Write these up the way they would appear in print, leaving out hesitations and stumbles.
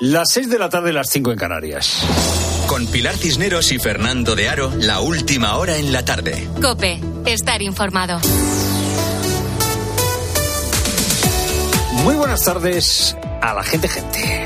Las 6 de la tarde, las 5 en Canarias. Con Pilar Cisneros y Fernando de Aro, la última hora en la tarde. COPE, estar informado. Muy buenas tardes a la gente.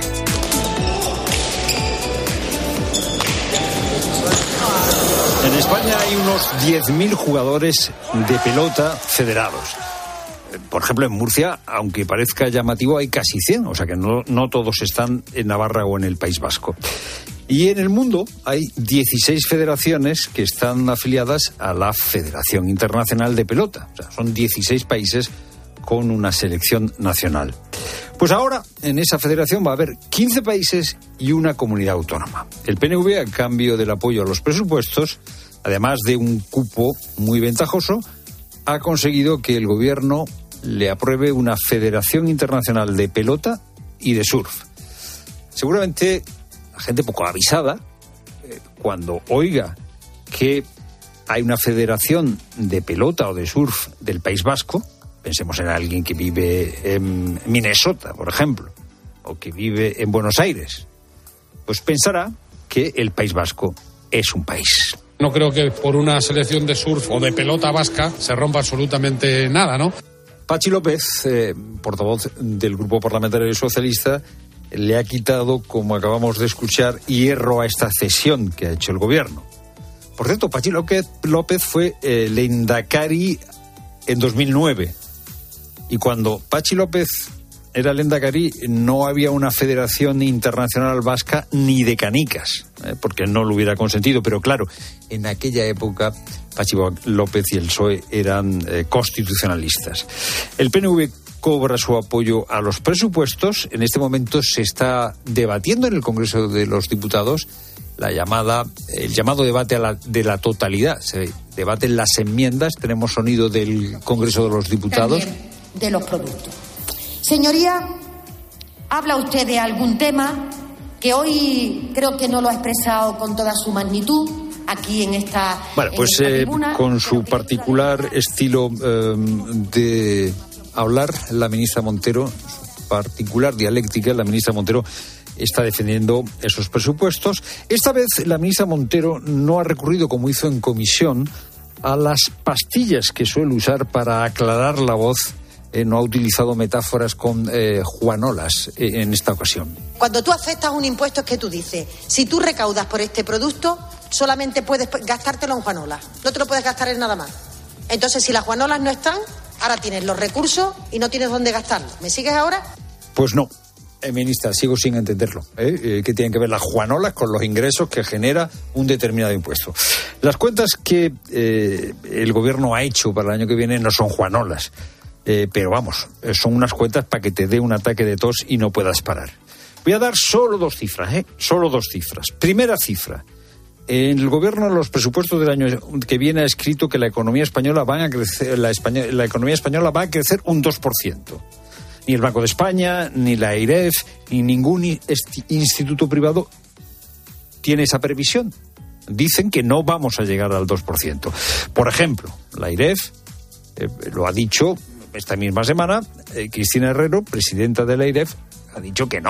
En España hay unos 10.000 jugadores de pelota federados. Por ejemplo, en Murcia, aunque parezca llamativo, hay casi 100, o sea que no todos están en Navarra o en el País Vasco. Y en el mundo hay 16 federaciones que están afiliadas a la Federación Internacional de Pelota. O sea, son 16 países con una selección nacional. Pues ahora, en esa federación va a haber 15 países y una comunidad autónoma. El PNV, a cambio del apoyo a los presupuestos, además de un cupo muy ventajoso, ha conseguido que el gobierno le apruebe una Federación Internacional de Pelota y de Surf. Seguramente la gente poco avisada, cuando oiga que hay una Federación de Pelota o de Surf del País Vasco, pensemos en alguien que vive en Minnesota, por ejemplo, o que vive en Buenos Aires, pues pensará que el País Vasco es un país. No creo que por una selección de surf o de pelota vasca se rompa absolutamente nada, ¿no? Patxi López, portavoz del Grupo Parlamentario Socialista, le ha quitado, como acabamos de escuchar, hierro a esta cesión que ha hecho el gobierno. Por cierto, Patxi López fue lehendakari en 2009. Y cuando Patxi López era lehendakari, no había una federación internacional vasca ni de canicas, porque no lo hubiera consentido. Pero claro, en aquella época Patxi López y el PSOE eran constitucionalistas. El PNV cobra su apoyo a los presupuestos. En este momento se está debatiendo en el Congreso de los Diputados el llamado debate de la totalidad. Se debaten las enmiendas. Tenemos sonido del Congreso de los Diputados. También de los productos. Señoría, habla usted de algún tema que hoy creo que no lo ha expresado con toda su magnitud aquí en esta Bueno, pues tribuna, con su particular estilo de hablar, la ministra Montero, su particular dialéctica, la ministra Montero está defendiendo esos presupuestos. Esta vez la ministra Montero no ha recurrido, como hizo en comisión, a las pastillas que suele usar para aclarar la voz. No ha utilizado metáforas con juanolas en esta ocasión. Cuando tú afectas un impuesto es que tú dices, si tú recaudas por este producto, solamente puedes gastártelo en juanolas, no te lo puedes gastar en nada más. Entonces, si las juanolas no están, ahora tienes los recursos y no tienes dónde gastarlos. ¿Me sigues ahora? Pues no, ministra, sigo sin entenderlo. ¿Qué tienen que ver las juanolas con los ingresos que genera un determinado impuesto? Las cuentas que el gobierno ha hecho para el año que viene no son juanolas. Pero vamos, son unas cuentas para que te dé un ataque de tos y no puedas parar. Voy a dar solo dos cifras, solo dos cifras. Primera cifra. En el gobierno, en los presupuestos del año que viene, ha escrito que la economía española va a crecer, la economía española va a crecer un 2%. Ni el Banco de España, ni la AIREF, ni ningún instituto privado tiene esa previsión. Dicen que no vamos a llegar al 2%. Por ejemplo, la AIREF lo ha dicho esta misma semana. Cristina Herrero, presidenta de la AIREF, ha dicho que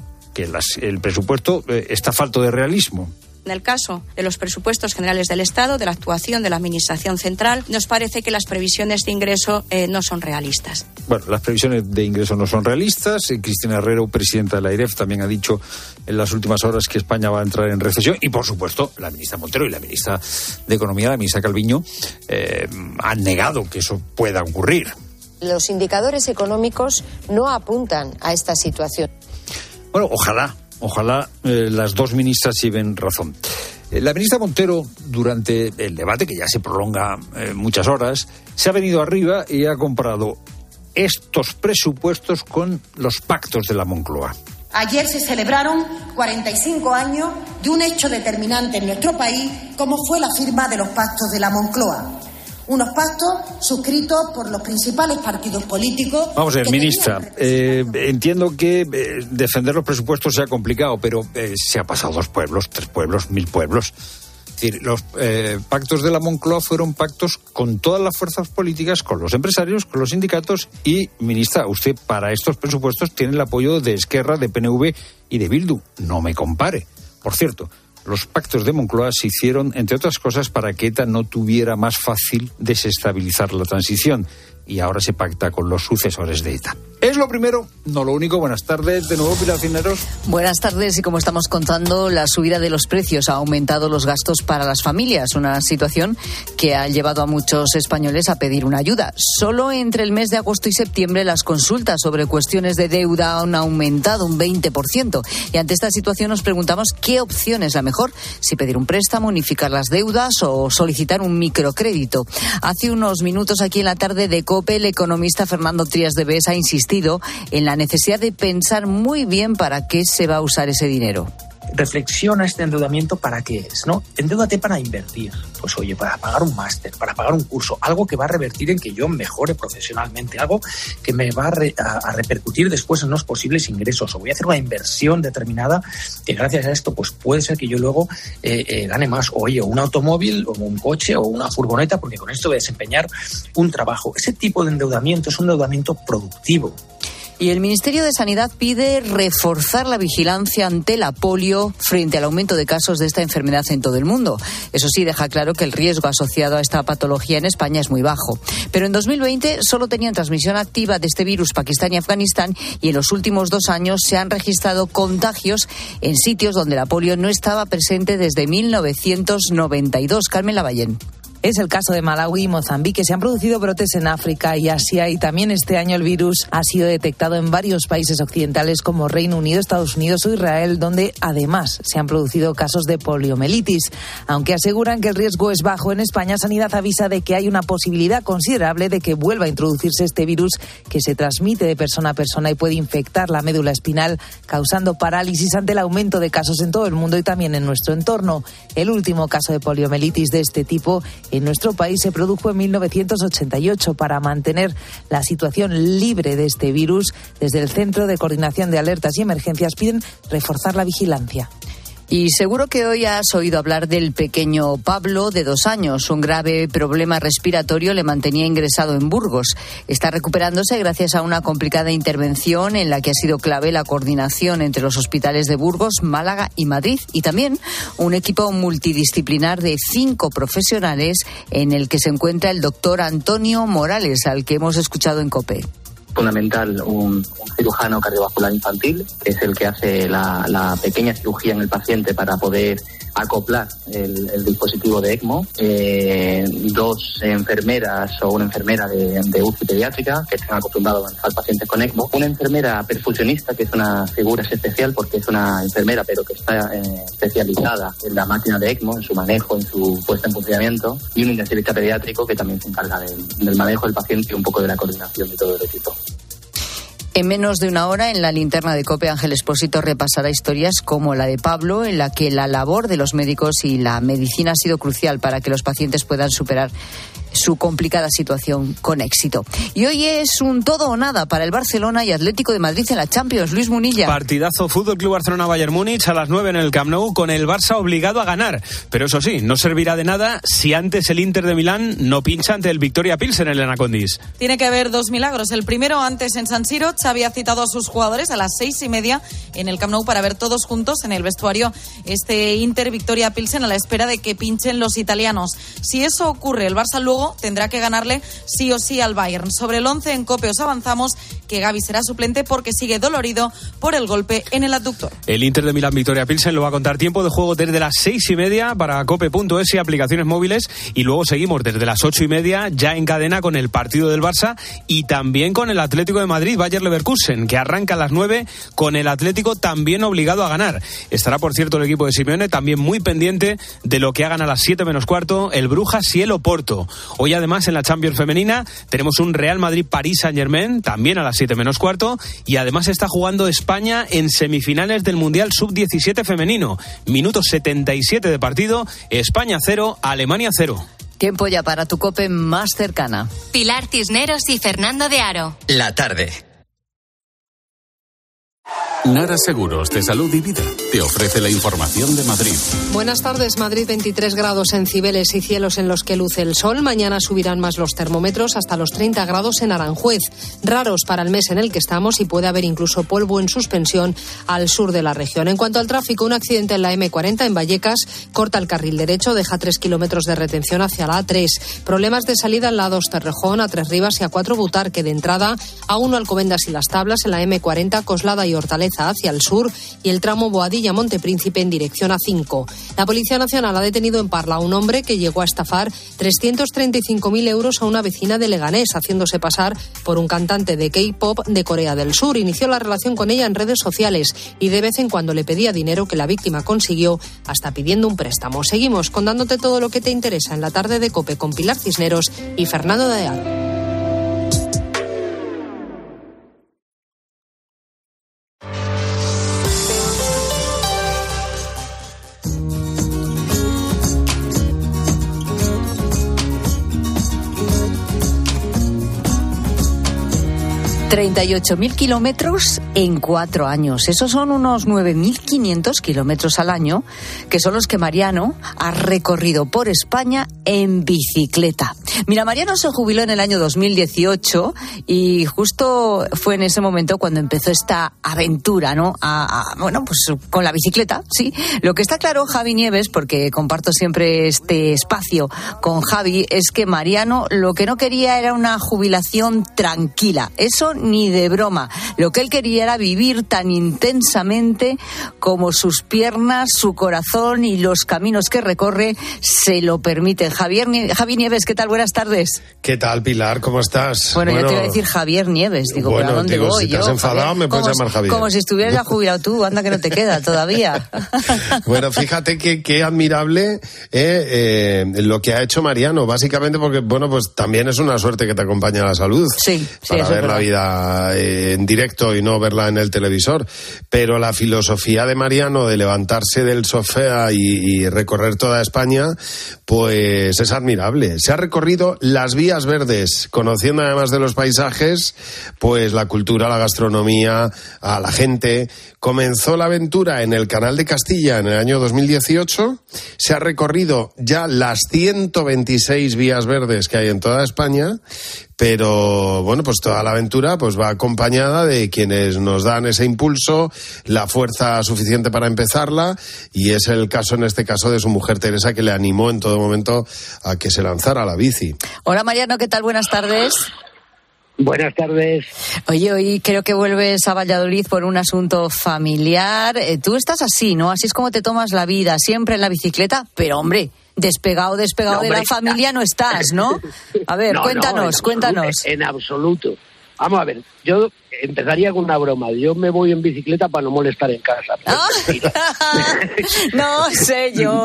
el presupuesto está falto de realismo. En el caso de los presupuestos generales del Estado, de la actuación de la Administración Central, nos parece que las previsiones de ingreso no son realistas. Bueno, las previsiones de ingreso no son realistas. Cristina Herrero, presidenta de la AIREF, también ha dicho en las últimas horas que España va a entrar en recesión. Y, por supuesto, la ministra Montero y la ministra de Economía, la ministra Calviño, han negado que eso pueda ocurrir. Los indicadores económicos no apuntan a esta situación. Bueno, ojalá las dos ministras lleven razón. La ministra Montero, durante el debate, que ya se prolonga muchas horas, se ha venido arriba y ha comparado estos presupuestos con los pactos de la Moncloa. Ayer se celebraron 45 años de un hecho determinante en nuestro país, como fue la firma de los pactos de la Moncloa. Unos pactos suscritos por los principales partidos políticos. Vamos a ver, ministra, entiendo que defender los presupuestos sea complicado, pero se ha pasado 2 pueblos, 3 pueblos, 1000 pueblos. Es decir, los pactos de la Moncloa fueron pactos con todas las fuerzas políticas, con los empresarios, con los sindicatos y, ministra, usted para estos presupuestos tiene el apoyo de Esquerra, de PNV y de Bildu. No me compare. Por cierto, los pactos de Moncloa se hicieron, entre otras cosas, para que ETA no tuviera más fácil desestabilizar la transición. Y ahora se pacta con los sucesores de ETA. Es lo primero, no lo único. Buenas tardes, de nuevo, Pilar Cisneros. Buenas tardes, y como estamos contando, la subida de los precios ha aumentado los gastos para las familias, una situación que ha llevado a muchos españoles a pedir una ayuda. Solo entre el mes de agosto y septiembre las consultas sobre cuestiones de deuda han aumentado un 20%. Y ante esta situación nos preguntamos qué opción es la mejor, si pedir un préstamo, unificar las deudas o solicitar un microcrédito. Hace unos minutos aquí en la tarde de COPE, el economista Fernando Trías de Bes ha insistido en la necesidad de pensar muy bien para qué se va a usar ese dinero. Reflexiona este endeudamiento para qué es, ¿no? Endeúdate para invertir, pues oye, para pagar un máster, para pagar un curso, algo que va a revertir en que yo mejore profesionalmente, algo que me va a repercutir después en unos posibles ingresos, o voy a hacer una inversión determinada que gracias a esto pues puede ser que yo luego gane más, o oye, un automóvil o un coche o una furgoneta, porque con esto voy a desempeñar un trabajo. Ese tipo de endeudamiento es un endeudamiento productivo. Y el Ministerio de Sanidad pide reforzar la vigilancia ante la polio frente al aumento de casos de esta enfermedad en todo el mundo. Eso sí, deja claro que el riesgo asociado a esta patología en España es muy bajo. Pero en 2020 solo tenían transmisión activa de este virus Pakistán y Afganistán, y en los últimos 2 años se han registrado contagios en sitios donde la polio no estaba presente desde 1992. Carmen Lavallén. Es el caso de Malawi y Mozambique. Se han producido brotes en África y Asia, y también este año el virus ha sido detectado en varios países occidentales como Reino Unido, Estados Unidos o Israel, donde además se han producido casos de poliomielitis. Aunque aseguran que el riesgo es bajo, en España Sanidad avisa de que hay una posibilidad considerable de que vuelva a introducirse este virus, que se transmite de persona a persona y puede infectar la médula espinal, causando parálisis ante el aumento de casos en todo el mundo y también en nuestro entorno. El último caso de poliomielitis de este tipo en nuestro país se produjo en 1988. Para mantener la situación libre de este virus, desde el Centro de Coordinación de Alertas y Emergencias piden reforzar la vigilancia. Y seguro que hoy has oído hablar del pequeño Pablo, de 2 años. Un grave problema respiratorio le mantenía ingresado en Burgos. Está recuperándose gracias a una complicada intervención en la que ha sido clave la coordinación entre los hospitales de Burgos, Málaga y Madrid, y también un equipo multidisciplinar de 5 profesionales en el que se encuentra el doctor Antonio Morales, al que hemos escuchado en COPE. Fundamental un cirujano cardiovascular infantil, que es el que hace la pequeña cirugía en el paciente para poder acoplar el dispositivo de ECMO, 2 enfermeras o una enfermera de UCI pediátrica que estén acostumbrados a manejar pacientes con ECMO, una enfermera perfusionista, que es una figura especial porque es una enfermera pero que está especializada en la máquina de ECMO, en su manejo, en su puesta en funcionamiento, y un intensivista pediátrico que también se encarga del manejo del paciente y un poco de la coordinación de todo el equipo. En menos de 1 hora, en la linterna de COPE, Ángel Expósito repasará historias como la de Pablo, en la que la labor de los médicos y la medicina ha sido crucial para que los pacientes puedan superar su complicada situación con éxito. Y hoy es un todo o nada para el Barcelona y Atlético de Madrid en la Champions. Luis Munilla. Partidazo Fútbol Club Barcelona-Bayern Múnich a las 9 en el Camp Nou, con el Barça obligado a ganar. Pero eso sí, no servirá de nada si antes el Inter de Milán no pincha ante el Victoria Pilsen en el Anacondis. Tiene que haber 2 milagros. El primero, antes en San Siro, Xavi ha citado a sus jugadores a las 6:30 en el Camp Nou para ver todos juntos en el vestuario este Inter Victoria Pilsen, a la espera de que pinchen los italianos. Si eso ocurre, el Barça luego tendrá que ganarle sí o sí al Bayern. Sobre el 11 en COPE os avanzamos que Gavi será suplente porque sigue dolorido por el golpe en el abductor. El Inter de Milán Victoria Pilsen lo va a contar tiempo de juego desde las 6:30 para cope.es y aplicaciones móviles, y luego seguimos desde las 8:30 ya en cadena con el partido del Barça y también con el Atlético de Madrid Bayer Leverkusen, que arranca a las 9 con el Atlético también obligado a ganar. Estará, por cierto, el equipo de Simeone también muy pendiente de lo que hagan a las 7 menos cuarto el Brujas y el Oporto. Hoy además en la Champions femenina tenemos un Real Madrid-París Saint-Germain también a las 7 menos cuarto, y además está jugando España en semifinales del Mundial Sub-17 femenino. Minuto 77 de partido, España 0, Alemania 0. Tiempo ya para tu COPE más cercana. Pilar Cisneros y Fernando de Aro. La tarde. Nara Seguros de Salud y Vida te ofrece la información de Madrid. Buenas tardes. Madrid, 23 grados en Cibeles y cielos en los que luce el sol. Mañana subirán más los termómetros hasta los 30 grados en Aranjuez. Raros para el mes en el que estamos y puede haber incluso polvo en suspensión al sur de la región. En cuanto al tráfico, un accidente en la M40 en Vallecas corta el carril derecho, deja 3 kilómetros de retención hacia la A3. Problemas de salida en la A2 Torrejón, A3 Rivas y A4 Butarque. De entrada, A1 Alcobendas y Las Tablas, en la M40 Coslada y Hortaleza hacia el sur y el tramo Boadilla-Montepríncipe en dirección A5. La Policía Nacional ha detenido en Parla a un hombre que llegó a estafar 335.000 euros a una vecina de Leganés, haciéndose pasar por un cantante de K-pop de Corea del Sur. Inició la relación con ella en redes sociales y de vez en cuando le pedía dinero que la víctima consiguió, hasta pidiendo un préstamo. Seguimos contándote todo lo que te interesa en la tarde de COPE con Pilar Cisneros y Fernando de Aro. 38.000 kilómetros en 4 años. Esos son unos 9.500 kilómetros al año, que son los que Mariano ha recorrido por España en bicicleta. Mira, Mariano se jubiló en el año 2018 y justo fue en ese momento cuando empezó esta aventura, ¿no? Bueno, pues con la bicicleta, sí. Lo que está claro, Javi Nieves, porque comparto siempre este espacio con Javi, es que Mariano lo que no quería era una jubilación tranquila. Eso ni de broma. Lo que él quería era vivir tan intensamente como sus piernas, su corazón y los caminos que recorre se lo permiten. Javi Nieves, ¿qué tal? Buenas tardes. ¿Qué tal, Pilar? ¿Cómo estás? Bueno, yo te iba a decir Javier Nieves. Digo, bueno, ¿a dónde voy? Si te has enfadado, me puedes llamar Javier. Como si estuvieras ya jubilado tú, anda que no te queda todavía. Bueno, fíjate qué admirable lo que ha hecho Mariano, básicamente porque, bueno, pues también es una suerte que te acompaña la salud. Sí, para ver la vida en directo y no verla en el televisor. Pero la filosofía de Mariano de levantarse del sofá y recorrer toda España, pues es admirable. Se ha recorrido las vías verdes, conociendo además de los paisajes, pues la cultura, la gastronomía, a la gente. Comenzó la aventura en el Canal de Castilla en el año 2018, se ha recorrido ya las 126 vías verdes que hay en toda España, pero bueno, pues toda la aventura pues va acompañada de quienes nos dan ese impulso, la fuerza suficiente para empezarla, y es el caso en este caso de su mujer Teresa, que le animó en todo momento a que se lanzara a la bici. Hola Mariano, ¿qué tal? Buenas tardes. Buenas tardes. Oye, hoy creo que vuelves a Valladolid por un asunto familiar. Tú estás así, ¿no? Así es como te tomas la vida, siempre en la bicicleta, pero hombre, despegado no, de la familia no estás, ¿no? A ver, cuéntanos. En absoluto. Vamos a ver, yo empezaría con una broma. Yo me voy en bicicleta para no molestar en casa. No sé yo.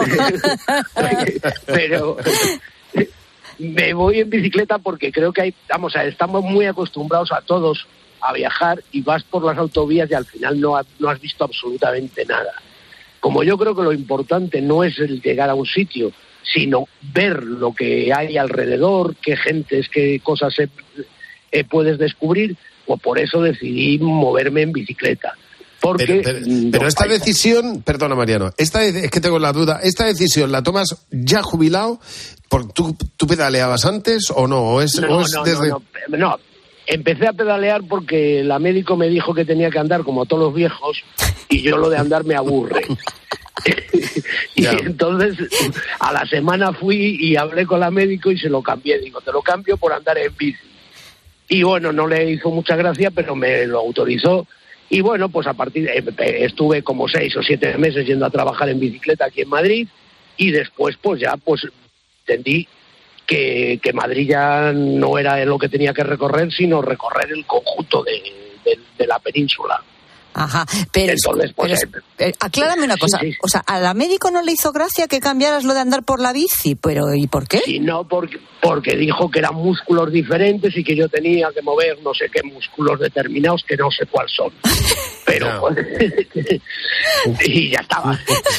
Pero me voy en bicicleta porque creo que estamos muy acostumbrados a todos a viajar y vas por las autovías y al final no has visto absolutamente nada. Como yo creo que lo importante no es el llegar a un sitio, sino ver lo que hay alrededor, qué gentes, qué cosas puedes descubrir, pues por eso decidí moverme en bicicleta. Porque pero esta decisión, perdona Mariano, es que tengo la duda, ¿esta decisión la tomas ya jubilado? ¿Tú pedaleabas antes o no? No, empecé a pedalear porque la médico me dijo que tenía que andar como todos los viejos y yo lo de andar me aburre. Y entonces a la semana fui y hablé con la médico y se lo cambié. Digo, te lo cambio por andar en bici. Y bueno, no le hizo mucha gracia, pero me lo autorizó. Y bueno, pues a partir estuve como 6 o 7 meses yendo a trabajar en bicicleta aquí en Madrid y después pues entendí que Madrid ya no era lo que tenía que recorrer, sino recorrer el conjunto de la península. Ajá, pero, entonces, aclárame una cosa, sí. O sea, a la médico no le hizo gracia que cambiaras lo de andar por la bici, pero ¿y por qué? Sí, no, porque dijo que eran músculos diferentes y que yo tenía que mover no sé qué músculos determinados que no sé cuáles son, pero y ya estaba.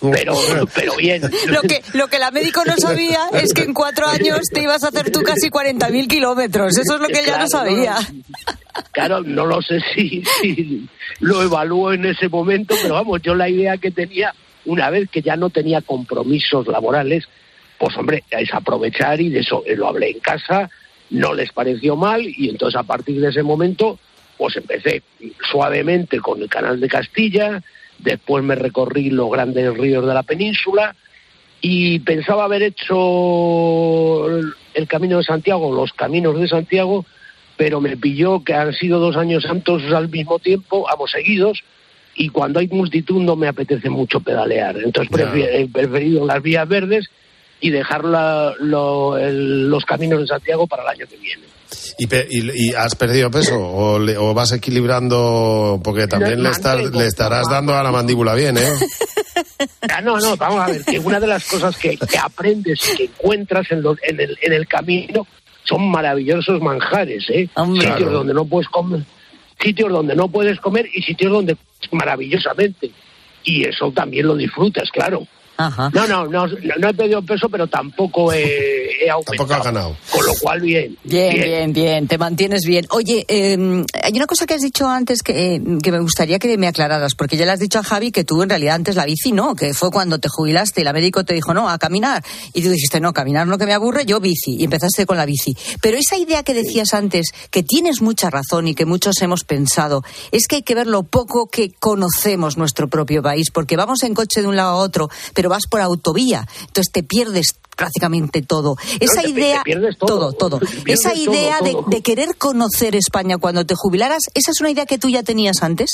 pero bien. Lo que la médico no sabía es que en 4 años te ibas a hacer tú casi 40.000 kilómetros. Eso es lo que ella no sabía. Claro, no lo sé si lo evalúo en ese momento, pero vamos, yo la idea que tenía, una vez que ya no tenía compromisos laborales, pues hombre, es aprovechar, y de eso lo hablé en casa, no les pareció mal, y entonces a partir de ese momento pues empecé suavemente con el Canal de Castilla, después me recorrí los grandes ríos de la península y pensaba haber hecho el Camino de Santiago, los caminos de Santiago, pero me pilló que han sido 2 años santos al mismo tiempo, ambos seguidos, y cuando hay multitud no me apetece mucho pedalear. Entonces he preferido las vías verdes y dejar los caminos de Santiago para el año que viene. ¿Y has perdido peso o vas equilibrando? Porque también le estarás dando a la mandíbula bien, ¿eh? No, vamos a ver, que una de las cosas que aprendes y que encuentras en el camino son maravillosos manjares, ¿eh? Sitios donde no puedes comer, y sitios donde maravillosamente. Y eso también lo disfrutas, claro. Ajá. No he perdido peso, pero tampoco he aumentado. Tampoco has ganado. Con lo cual, bien. Bien, te mantienes bien. Oye, hay una cosa que has dicho antes que me gustaría que me aclararas, porque ya le has dicho a Javi que tú en realidad antes la bici no, que fue cuando te jubilaste y la médico te dijo, no, a caminar. Y tú dijiste, no, caminar no, que me aburre, yo bici. Y empezaste con la bici. Pero esa idea que decías antes, que tienes mucha razón y que muchos hemos pensado, es que hay que ver lo poco que conocemos nuestro propio país, porque vamos en coche de un lado a otro, pero vas por autovía, entonces te pierdes prácticamente todo. Esa idea, todo. Esa idea de querer conocer España cuando te jubilaras, ¿esa es una idea que tú ya tenías antes?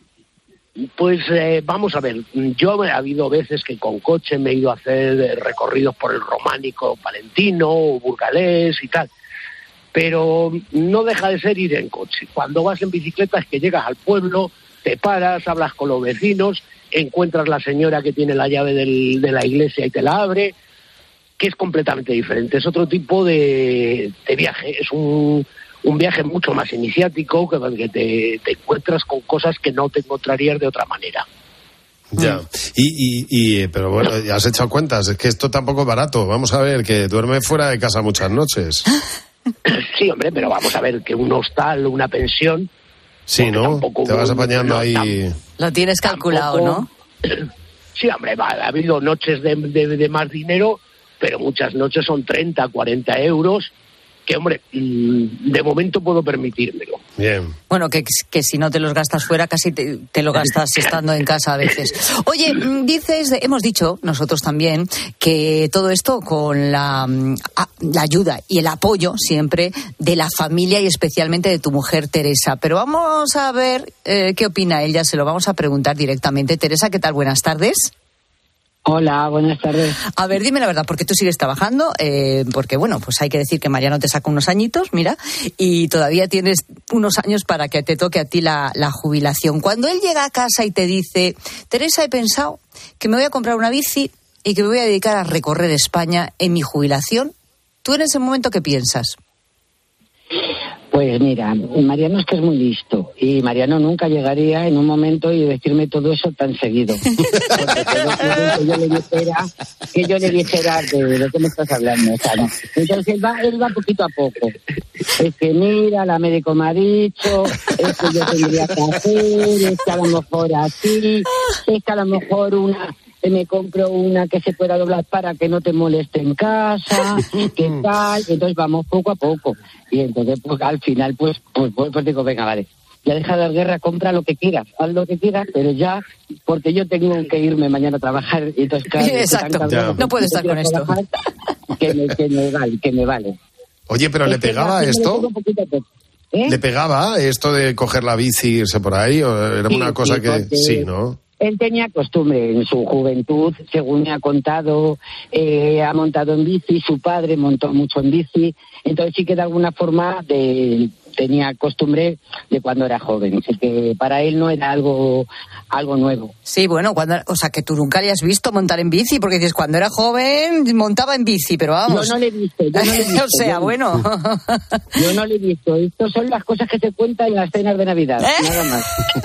Pues vamos a ver, yo ha habido veces que con coche me he ido a hacer recorridos por el Románico Palentino o Burgalés y tal, pero no deja de ser ir en coche. Cuando vas en bicicleta es que llegas al pueblo, te paras, hablas con los vecinos, encuentras la señora que tiene la llave de la iglesia y te la abre, que es completamente diferente. Es otro tipo de viaje, es un viaje mucho más iniciático, que te encuentras con cosas que no te encontrarías de otra manera. Ya, pero bueno, ya has echado cuentas, es que esto tampoco es barato. Vamos a ver, que duerme fuera de casa muchas noches. Sí, hombre, pero vamos a ver, que un hostal, una pensión... Sí, ¿no? Te vas apañando ahí... Lo tienes calculado, ¿no? Sí, hombre, ha habido noches de más dinero, pero muchas noches son 30, 40 euros, que, hombre, de momento puedo permitírmelo. Bien. Bueno, que si no te los gastas fuera, casi te lo gastas estando en casa a veces. Oye, hemos dicho nosotros también que todo esto con la ayuda y el apoyo siempre de la familia y especialmente de tu mujer Teresa. Pero vamos a ver qué opina ella, se lo vamos a preguntar directamente. Teresa, ¿qué tal? Buenas tardes. Hola, buenas tardes. A ver, dime la verdad, porque tú sigues trabajando, porque bueno, pues hay que decir que Mariano te saca unos añitos, mira, y todavía tienes unos años para que te toque a ti la jubilación. Cuando él llega a casa y te dice, Teresa, he pensado que me voy a comprar una bici y que me voy a dedicar a recorrer España en mi jubilación, ¿tú en ese momento qué piensas? Pues mira, Mariano es que es muy listo y Mariano nunca llegaría en un momento y decirme todo eso tan seguido. Que yo le dijera de lo que me estás hablando, o sea, ¿no? Entonces él va poquito a poco. Es que mira, la médico me ha dicho, es que yo tendría que hacer, es que a lo mejor así, es que a lo mejor me compro una que se pueda doblar para que no te moleste en casa, ¿qué tal? Entonces vamos poco a poco. Y entonces pues al final pues digo, venga, vale, ya deja de la guerra, compra lo que quieras, haz lo que quieras, pero ya, porque yo tengo que irme mañana a trabajar, y entonces claro, exacto, no puedo estar con esto. Que me vale. Oye, pero ¿le pegaba esto? ¿Le pegaba esto de coger la bici e irse por ahí? ¿O era una cosa que sí, no? Él tenía costumbre en su juventud, según me ha contado, ha montado en bici, su padre montó mucho en bici, entonces sí que de alguna forma tenía costumbre de cuando era joven. Así que para él no era algo nuevo. Sí, bueno, que tú nunca le has visto montar en bici, porque dices, cuando era joven montaba en bici, pero vamos. Yo no le he visto. O sea, bueno. Yo no le he visto. Estas son las cosas que se cuentan en las cenas de Navidad, nada más.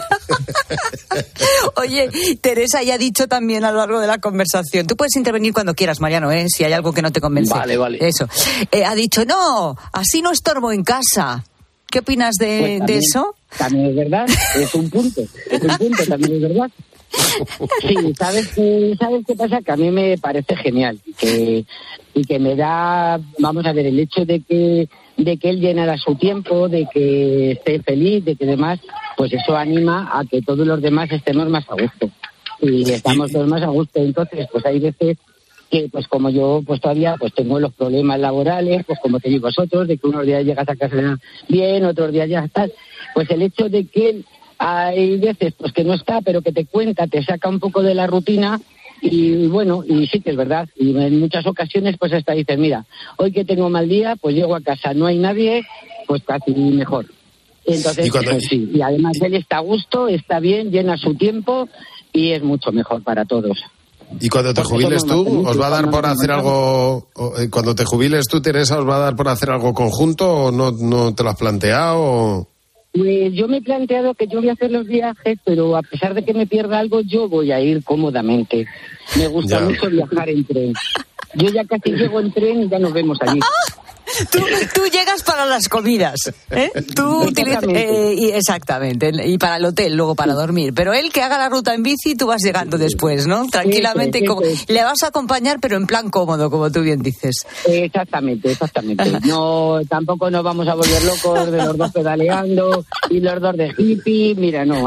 Oye, Teresa ya ha dicho también a lo largo de la conversación, tú puedes intervenir cuando quieras, Mariano, si hay algo que no te convence. Vale. Eso. Ha dicho, no, así no estorbo en casa. ¿Qué opinas de eso? También es verdad, es un punto, también es verdad. Sí, ¿sabes qué pasa? Que a mí me parece genial y que me da, vamos a ver, el hecho de que él llenara su tiempo, de que esté feliz, de que demás, pues eso anima a que todos los demás estemos más a gusto. Y estamos todos más a gusto. Entonces, pues hay veces que, pues como yo, pues todavía pues tengo los problemas laborales, pues como tenéis vosotros, de que unos días llegas a casa bien, otros días ya estás. Pues el hecho de que él, hay veces pues que no está, pero que te cuenta, te saca un poco de la rutina. Y bueno, y sí que es verdad, y en muchas ocasiones pues hasta dices, mira, hoy que tengo mal día, pues llego a casa, no hay nadie, pues casi mejor. Entonces, pues sí, y además él está a gusto, está bien, llena su tiempo y es mucho mejor para todos. ¿Y cuando te jubiles tú, os va a dar por hacer algo, cuando te jubiles tú, Teresa, os va a dar por hacer algo conjunto o no te lo has planteado? Pues yo me he planteado que yo voy a hacer los viajes, pero a pesar de que me pierda algo, yo voy a ir cómodamente. Me gusta mucho viajar en tren. Yo ya casi llego en tren y ya nos vemos allí. Tú llegas para las comidas, Tú utilizas, exactamente, y para el hotel, luego para dormir. Pero él que haga la ruta en bici, tú vas llegando después, ¿no? Tranquilamente, le vas a acompañar, pero en plan cómodo, como tú bien dices. Exactamente. No, tampoco nos vamos a volver locos de los dos pedaleando y los dos de hippie. Mira, no,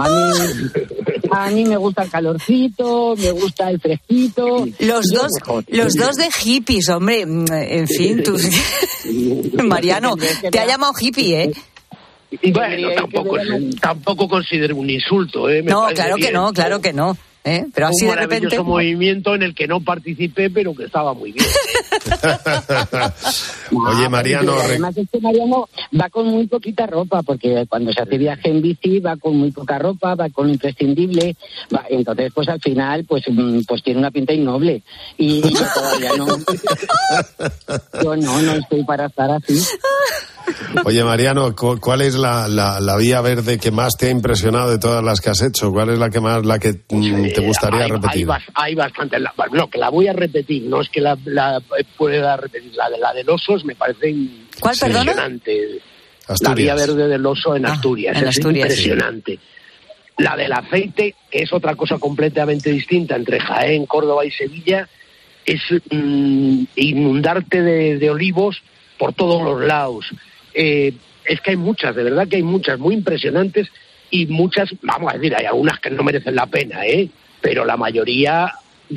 a mí me gusta el calorcito, me gusta el fresquito. Los dos de hippies, hombre, en fin, tú... Mariano, te ha llamado hippie, ¿eh? Bueno, tampoco considero un insulto, ¿eh? No, claro que no. Pero así de repente... Un maravilloso movimiento en el que no participé, pero que estaba muy bien. Oye, Mariano... Además, Mariano va con muy poquita ropa, porque cuando se hace viaje en bici va con muy poca ropa, va con lo imprescindible, entonces pues al final pues tiene una pinta innoble. Y yo todavía no... Yo no estoy para estar así. Oye, Mariano, ¿cuál es la vía verde que más te ha impresionado de todas las que has hecho? ¿Cuál es la que te gustaría repetir? Hay bastante. No, que la voy a repetir, no es que la pueda repetir. La del osos me parece impresionante. La vía verde del oso en Asturias. Es impresionante. Sí. La del aceite, que es otra cosa completamente distinta entre Jaén, Córdoba y Sevilla, es inundarte de olivos por todos los lados. Es que hay muchas, de verdad que hay muchas muy impresionantes y muchas, vamos a decir, hay algunas que no merecen la pena, pero la mayoría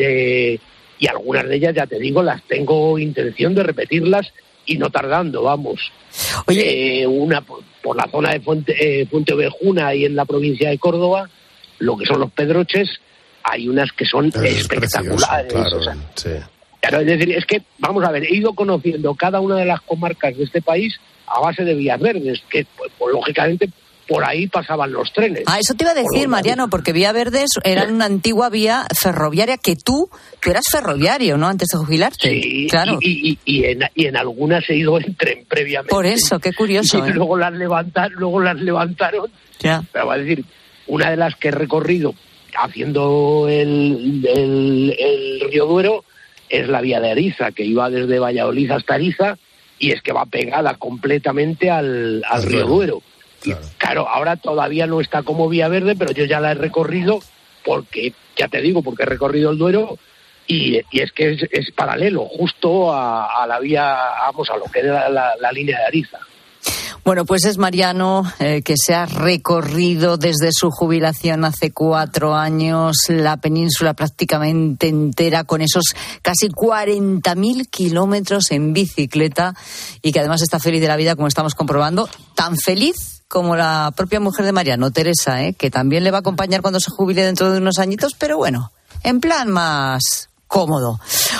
y algunas de ellas, ya te digo, las tengo intención de repetirlas y no tardando, vamos. Oye, una por la zona de Fuente Ovejuna y en la provincia de Córdoba, lo que son los Pedroches, hay unas que son espectaculares. Claro, o sea, sí. Claro, es decir, es que, vamos a ver, he ido conociendo cada una de las comarcas de este país a base de vías verdes, que pues, lógicamente por ahí pasaban los trenes. Eso te iba a decir, Mariano, porque Vía Verdes era una antigua vía ferroviaria que tú eras ferroviario, ¿no? Antes de jubilarte. Sí, claro. Y en algunas he ido en tren previamente. Por eso, qué curioso. Y luego las levantaron. Ya. Pero va a decir, una de las que he recorrido haciendo el Río Duero es la vía de Ariza, que iba desde Valladolid hasta Ariza, y es que va pegada completamente al Río Duero. Claro, ahora todavía no está como vía verde, pero yo ya la he recorrido porque, ya te digo, porque he recorrido el Duero y es que es paralelo, justo a la vía, vamos, a lo que era la línea de Ariza. Bueno, pues es Mariano que se ha recorrido desde su jubilación hace 4 años la península prácticamente entera con esos casi 40.000 kilómetros en bicicleta y que además está feliz de la vida, como estamos comprobando, tan feliz como la propia mujer de Mariano, Teresa, que también le va a acompañar cuando se jubile dentro de unos añitos, pero bueno, en plan más cómodo.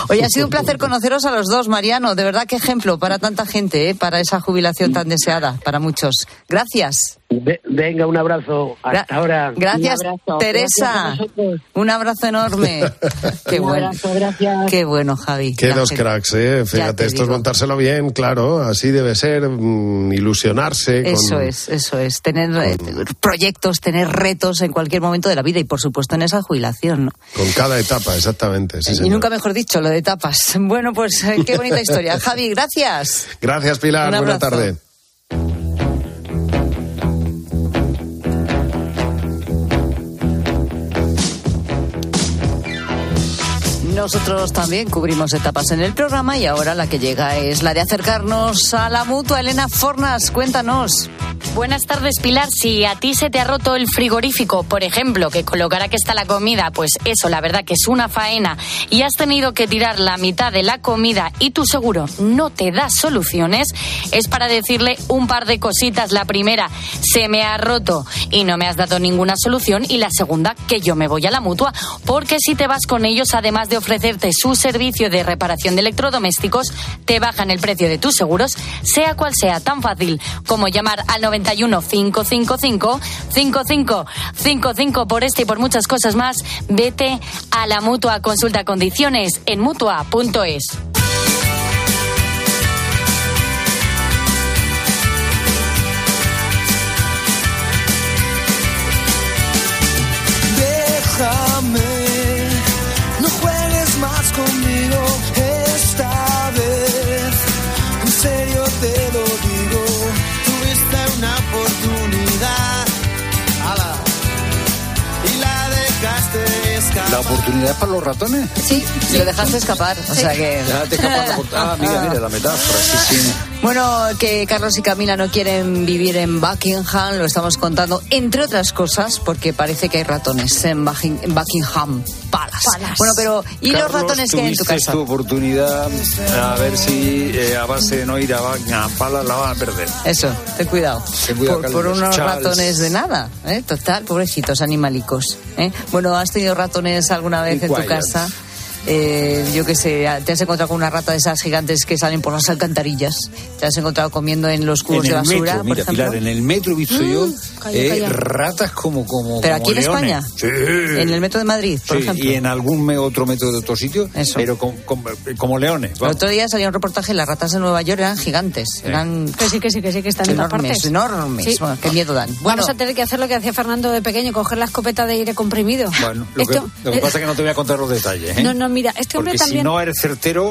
Oye, ha sido un placer conoceros a los dos, Mariano. De verdad, qué ejemplo para tanta gente, para esa jubilación tan deseada para muchos. Gracias. Venga, un abrazo. Hasta ahora. Gracias, Teresa. Gracias, un abrazo enorme. Qué bueno. Abrazo, gracias. Qué bueno, Javi. Qué dos cracks, ¿eh? Fíjate, esto es montárselo bien, claro. Así debe ser, ilusionarse. Eso es. Tener proyectos, tener retos en cualquier momento de la vida y, por supuesto, en esa jubilación, ¿no? Con cada etapa, exactamente. Sí, y nunca mejor dicho, lo de etapas. Bueno, pues qué bonita historia. Javi, gracias. Gracias, Pilar. Buena tarde. Nosotros también cubrimos etapas en el programa y ahora la que llega es la de acercarnos a la Mutua. Elena Fornas, cuéntanos. Buenas tardes, Pilar. Si a ti se te ha roto el frigorífico, por ejemplo, que colocar aquí está la comida, pues eso, la verdad que es una faena, y has tenido que tirar la mitad de la comida y tu seguro no te da soluciones, es para decirle un par de cositas. La primera, se me ha roto y no me has dado ninguna solución, y la segunda, que yo me voy a la Mutua, porque si te vas con ellos, además de ofrecerte su servicio de reparación de electrodomésticos, te bajan el precio de tus seguros, sea cual sea. Tan fácil como llamar al 91 555 5555. Por este y por muchas cosas más, vete a la Mutua. Consulta condiciones en mutua.es. Déjame, no juegues más conmigo esta vez, en serio te lo digo, tuviste una oportunidad, ala, y la dejaste escapar. ¿La oportunidad para los ratones? Sí, lo dejaste escapar, o sea que... Déjate escapar mira la metáfora, sí. Bueno, que Carlos y Camila no quieren vivir en Buckingham, lo estamos contando, entre otras cosas, porque parece que hay ratones en Buckingham Palace. Bueno, pero ¿y Carlos, los ratones que hay en tu casa? Tu oportunidad, a ver si a base de no ir a Buckingham Palace la van a perder. Eso, ten cuidado. Por unos ratones de nada, total, pobrecitos animalicos. Bueno, ¿has tenido ratones alguna vez en tu casa? Yo qué sé, te has encontrado con una rata de esas gigantes que salen por las alcantarillas, te has encontrado comiendo en los cubos de basura, metro, mira, por ejemplo. Pilar, en el metro he visto yo ratas como pero aquí leones. En España, sí. En el metro de Madrid, por ejemplo, y en algún otro metro de otro sitio. Eso. Pero como leones. El otro día salía un reportaje, las ratas de Nueva York eran gigantes, eran que sí, que están en todas partes. Enormes, sí. Bueno, qué miedo dan. Bueno, vamos a tener que hacer lo que hacía Fernando de pequeño, coger la escopeta de aire comprimido. Bueno, lo que pasa es que no te voy a contar los detalles. No, mira, este hombre porque también... si no eres certero,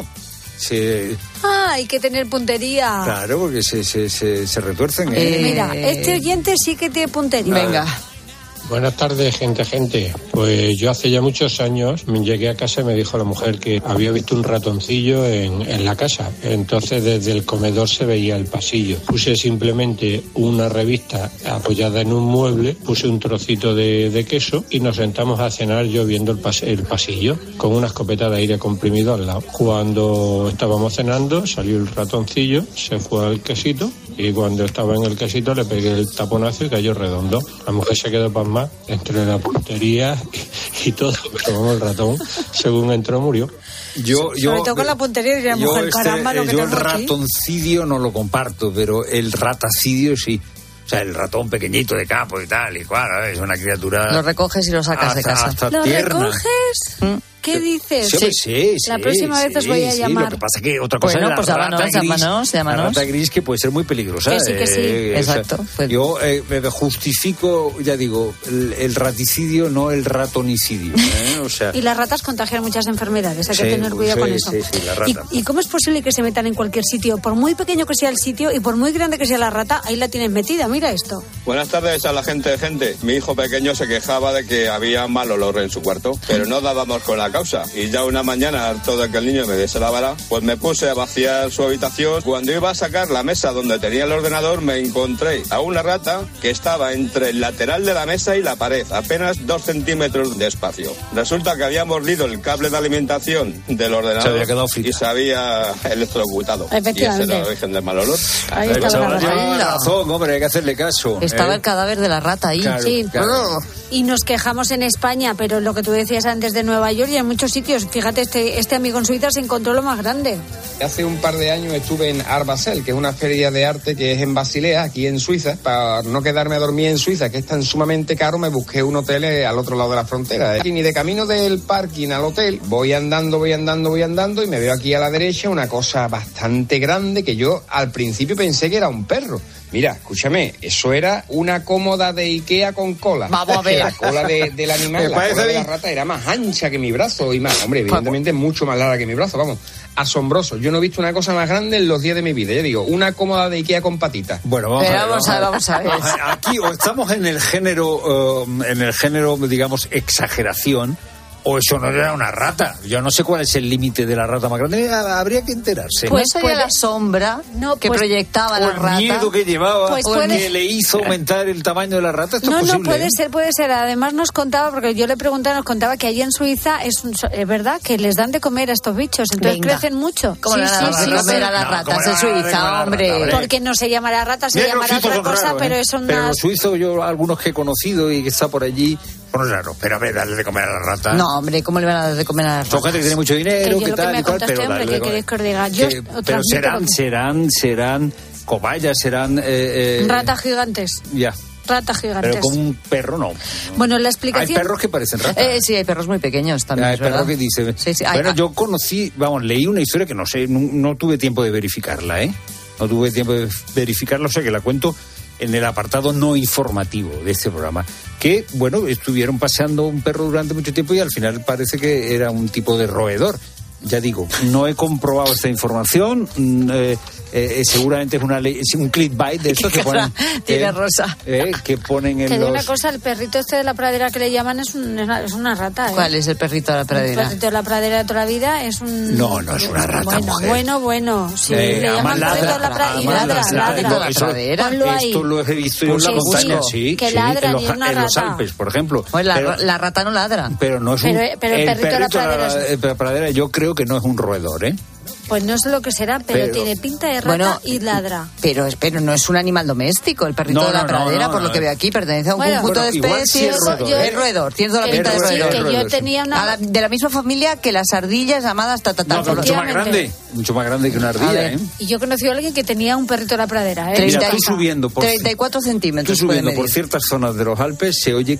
hay que tener puntería. Claro, porque se retuercen. Mira, este oyente sí que tiene puntería. Venga. Buenas tardes, gente. Pues yo hace ya muchos años llegué a casa y me dijo la mujer que había visto un ratoncillo en la casa. Entonces desde el comedor se veía el pasillo. Puse simplemente una revista apoyada en un mueble, puse un trocito de queso y nos sentamos a cenar yo viendo el pasillo con una escopeta de aire comprimido al lado. Cuando estábamos cenando salió el ratoncillo, se fue al quesito y cuando estaba en el quesito le pegué el taponazo y cayó redondo. La mujer se quedó pasmada entre la puntería y todo, pero vamos, el ratón, según entró, murió. Sobre todo con la puntería de la mujer, caramba, lo que yo el ratoncidio no lo comparto, pero el ratacidio sí. O sea, el ratón pequeñito de campo y tal, y claro, es una criatura... Lo recoges y lo sacas de casa. ¿Lo recoges? ¿Qué dices? Sí. La próxima vez os voy a llamar. Lo que pasa es que otra cosa es la rata gris que puede ser muy peligrosa. Que sí. Exacto. Yo justifico, ya digo, el raticidio, no el ratonicidio. O sea, y las ratas contagian muchas enfermedades, hay que tener cuidado con eso. Sí, la rata. ¿Y cómo es posible que se metan en cualquier sitio? Por muy pequeño que sea el sitio y por muy grande que sea la rata, ahí la tienes metida, mira esto. Buenas tardes a la gente. Mi hijo pequeño se quejaba de que había mal olor en su cuarto, pero no dábamos con la causa. Y ya una mañana, harto de que el niño me diese la vara, pues me puse a vaciar su habitación. Cuando iba a sacar la mesa donde tenía el ordenador, me encontré a una rata que estaba entre el lateral de la mesa y la pared, apenas 2 centímetros de espacio. Resulta que había mordido el cable de alimentación del ordenador, se había quedado frita, y se había electrocutado. Efectivamente. Y ese era el origen del mal olor. Ahí estaba la rata. Lleva razón, hombre, hay que hacerle caso. Estaba el cadáver de la rata ahí. Claro, sí. Claro. y nos quejamos en España, pero lo que tú decías antes de Nueva York y en muchos sitios, fíjate, este amigo en Suiza se encontró lo más grande. Hace un par de años estuve en Art Basel, que es una feria de arte que es en Basilea, aquí en Suiza. Para no quedarme a dormir en Suiza, que es tan sumamente caro, me busqué un hotel al otro lado de la frontera. Y de camino del parking al hotel, voy andando y me veo aquí a la derecha una cosa bastante grande que yo al principio pensé que era un perro. Mira, escúchame, eso era una cómoda de Ikea con cola. Vamos a ver. La cola del animal, la cola de la rata era más ancha que mi brazo y más, hombre, evidentemente mucho más larga que mi brazo, vamos. Asombroso. Yo no he visto una cosa más grande en los días de mi vida. Ya digo, una cómoda de Ikea con patitas. Bueno, vamos a ver. Aquí o estamos en el género, digamos, exageración, o eso no era una rata. Yo no sé cuál es el límite de la rata más grande. Habría que enterarse. Pues sería la sombra que proyectaba la rata. El miedo que llevaba, pues que le hizo aumentar el tamaño de la rata. Esto es posible, no, puede ser. Además nos contaba, porque yo le pregunté, nos contaba que allí en Suiza es verdad que les dan de comer a estos bichos, entonces crecen mucho. ¿Cómo le dan de comer a las ratas en Suiza, hombre? Porque no se llamará rata, se llamará otra cosa, pero es una... Pero los suizos, yo algunos que he conocido y que está por allí, son raros. Pero a ver, darle de comer a la rata. No, hombre, ¿cómo le van a dar de comer a la rata? Son gente que tiene mucho dinero, que tal y cual, pero hombre, ¿qué queréis que os diga? Pero serán cobayas, serán... ratas gigantes. Ya. Ratas gigantes. Pero como un perro no. Bueno, la explicación... Hay perros que parecen ratas. Sí, hay perros muy pequeños también. Hay perros que dicen... Sí, bueno, yo leí una historia que no sé, no tuve tiempo de verificarla, ¿eh? No tuve tiempo de verificarla, o sea que la cuento en el apartado no informativo de este programa. Que, bueno, estuvieron paseando un perro durante mucho tiempo y al final parece que era un tipo de roedor. Ya digo, no he comprobado esta información. Seguramente es un clickbait de estos que ponen. Tiene Rosa. Que ponen en Te digo los... una cosa, el perrito este de la pradera que le llaman es una rata. ¿Cuál es el perrito de la pradera? El perrito de la pradera de toda la vida es un... No es una rata, mujer. Bueno. Sí, le llaman perrito de la pradera. Y ladra. Esto lo he visto yo en la montaña, sí. Que ladra, en los Alpes, por ejemplo. La rata no ladra. Pero no es un... Pero el perrito de la pradera yo creo que no es un roedor, ¿eh? Pues no sé lo que será, pero tiene pinta de rata y ladra. Pero no es un animal doméstico, el perrito de la pradera, por lo que veo aquí, pertenece a un conjunto de especies. Es roedor, tiene toda la pinta de roedor. Que yo tenía de la misma familia que las ardillas llamadas mucho más grande que una ardilla, ¿eh? Y yo conocí a alguien que tenía un perrito de la pradera, ¿eh? Mira, tú subiendo por 34 centímetros. Tú subiendo por ciertas zonas de los Alpes se oye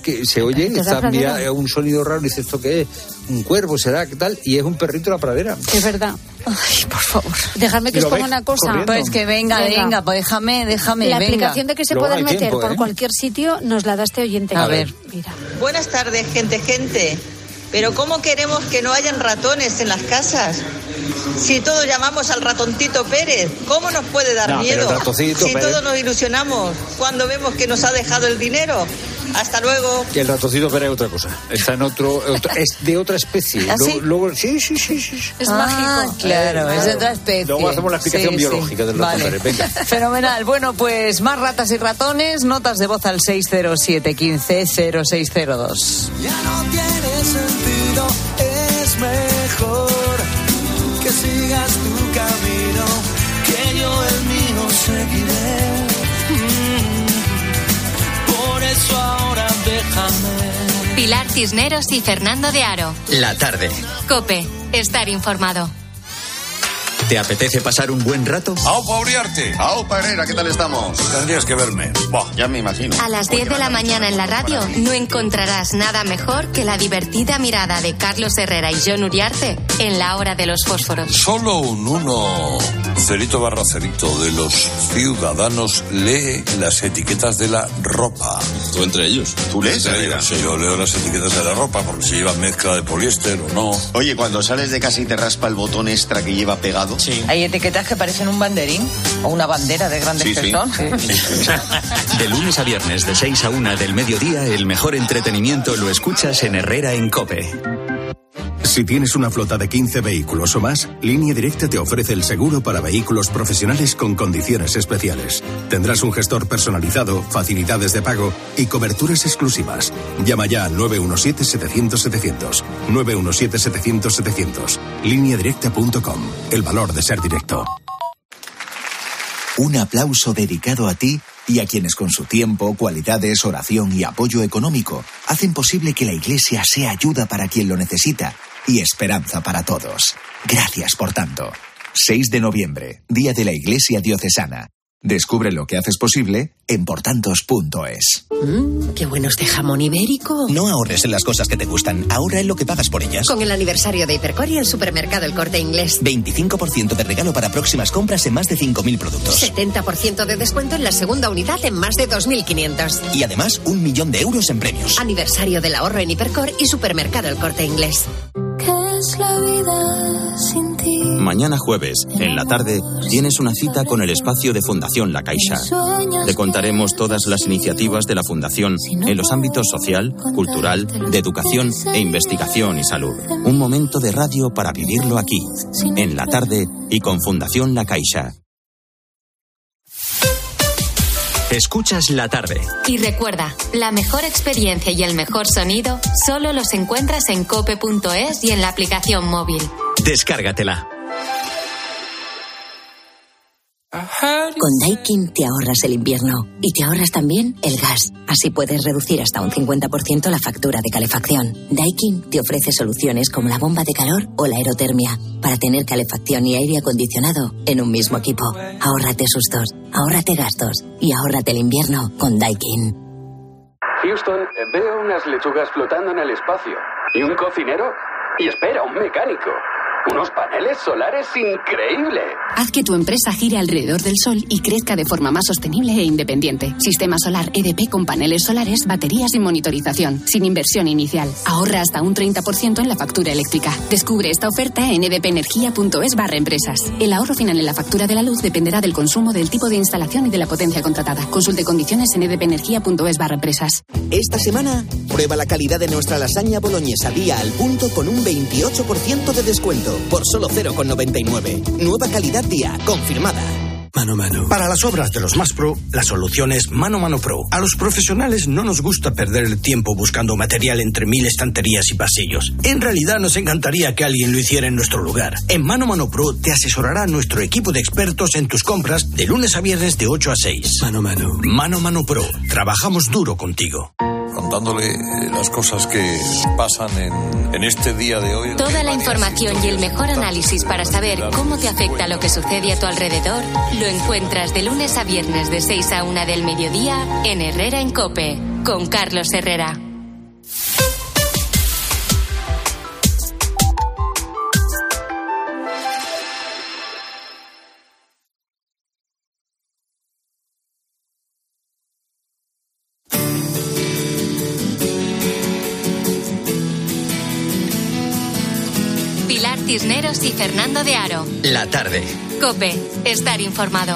un sonido raro y dices, ¿esto qué es? Un cuervo, ¿será? ¿Qué tal? Y es un perrito de la pradera. Es verdad. Ay, por favor. Dejadme que os ponga una cosa. Corriendo. Pues que venga, pues déjame. La aplicación de que se pueden meter por cualquier sitio nos la da este oyente. A ver. Mira. Buenas tardes, gente. Pero ¿cómo queremos que no hayan ratones en las casas? Si todos llamamos al ratoncito Pérez, ¿cómo nos puede dar miedo? Si todos nos ilusionamos cuando vemos que nos ha dejado el dinero. Hasta luego. Que el ratoncito Pérez es otra cosa. Está en es de otra especie. ¿Ah, sí? Luego, sí. Es mágico. Claro, es de otra especie. Luego hacemos la explicación biológica del ratón Pérez. Venga. Fenomenal. Bueno, pues más ratas y ratones. Notas de voz al 607-15-0602. Ya no tiene sentido, es mejor que sigas tu camino, que yo el mío seguiré. Por eso ahora déjame. Pilar Cisneros y Fernando de Aro. La tarde. COPE. Estar informado. ¿Te apetece pasar un buen rato? ¡Aupa Uriarte! ¡Aupa Herrera! ¿Qué tal estamos? Tendrías que verme. Ya me imagino. A las 10 de la mañana en la radio no encontrarás nada mejor que la divertida mirada de Carlos Herrera y Jon Uriarte en la hora de los fósforos. Solo un 1, cerito de los ciudadanos lee las etiquetas de la ropa. ¿Tú entre ellos? ¿Tú lees? Sí, yo leo las etiquetas de la ropa porque si lleva mezcla de poliéster o no. Oye, cuando sales de casa y te raspa el botón extra que lleva pegado. Sí. Hay etiquetas que parecen un banderín o una bandera de grandes personas. De lunes a viernes de 6 a 1 del mediodía, el mejor entretenimiento lo escuchas en Herrera en COPE. Si tienes una flota de 15 vehículos o más, Línea Directa te ofrece el seguro para vehículos profesionales con condiciones especiales. Tendrás un gestor personalizado, facilidades de pago y coberturas exclusivas. Llama ya al 917-700-700. 917-700-700. Lineadirecta.com. El valor de ser directo. Un aplauso dedicado a ti y a quienes con su tiempo, cualidades, oración y apoyo económico hacen posible que la Iglesia sea ayuda para quien lo necesita y esperanza para todos. Gracias por tanto. 6 de noviembre, Día de la Iglesia Diocesana. Descubre lo que haces posible en portantos.es. ¡Qué bueno este jamón ibérico! No ahorres en las cosas que te gustan, ahorra en lo que pagas por ellas. Con el aniversario de Hipercor y el supermercado El Corte Inglés. 25% de regalo para próximas compras en más de 5.000 productos. 70% de descuento en la segunda unidad en más de 2.500. Y además, 1 millón de euros en premios. Aniversario del ahorro en Hipercor y supermercado El Corte Inglés. ¿Qué es la vida sin ti? Mañana jueves, en la tarde, tienes una cita con el espacio de Fundación La Caixa. Te contaremos todas las iniciativas de la Fundación en los ámbitos social, cultural, de educación e investigación y salud. Un momento de radio para vivirlo aquí, en la tarde y con Fundación La Caixa. Escuchas La Tarde. Y recuerda, la mejor experiencia y el mejor sonido solo los encuentras en cope.es y en la aplicación móvil. Descárgatela. Con Daikin te ahorras el invierno y te ahorras también el gas. Así puedes reducir hasta un 50% la factura de calefacción. Daikin te ofrece soluciones como la bomba de calor o la aerotermia para tener calefacción y aire acondicionado en un mismo equipo. Ahórrate sustos, ahórrate gastos y ahórrate el invierno con Daikin. Houston, veo unas lechugas flotando en el espacio. ¿Y un cocinero? Y espera, un mecánico. ¡Unos paneles solares increíbles! Haz que tu empresa gire alrededor del sol y crezca de forma más sostenible e independiente. Sistema solar EDP con paneles solares, baterías y monitorización, sin inversión inicial. Ahorra hasta un 30% en la factura eléctrica. Descubre esta oferta en edpenergia.es/empresas. El ahorro final en la factura de la luz dependerá del consumo, del tipo de instalación y de la potencia contratada. Consulte condiciones en edpenergia.es/empresas. Esta semana, prueba la calidad de nuestra lasaña boloñesa día al punto con un 28% de descuento. Por solo 0,99. Nueva calidad día, confirmada. Mano Mano. Para las obras de los más pro, la solución es Mano Mano Pro. A los profesionales no nos gusta perder el tiempo buscando material entre 1000 estanterías y pasillos. En realidad nos encantaría que alguien lo hiciera en nuestro lugar. En Mano Mano Pro te asesorará nuestro equipo de expertos en tus compras de lunes a viernes de 8 a 6. Mano Mano. Mano Mano Pro. Trabajamos duro contigo. Contándole las cosas que pasan en este día de hoy. Toda la información y el mejor análisis para saber cómo te afecta lo que sucede a tu alrededor lo encuentras de lunes a viernes de 6 a 1 del mediodía en Herrera en COPE, con Carlos Herrera. Pilar Cisneros y Fernando de Aro. La Tarde. COPE, estar informado.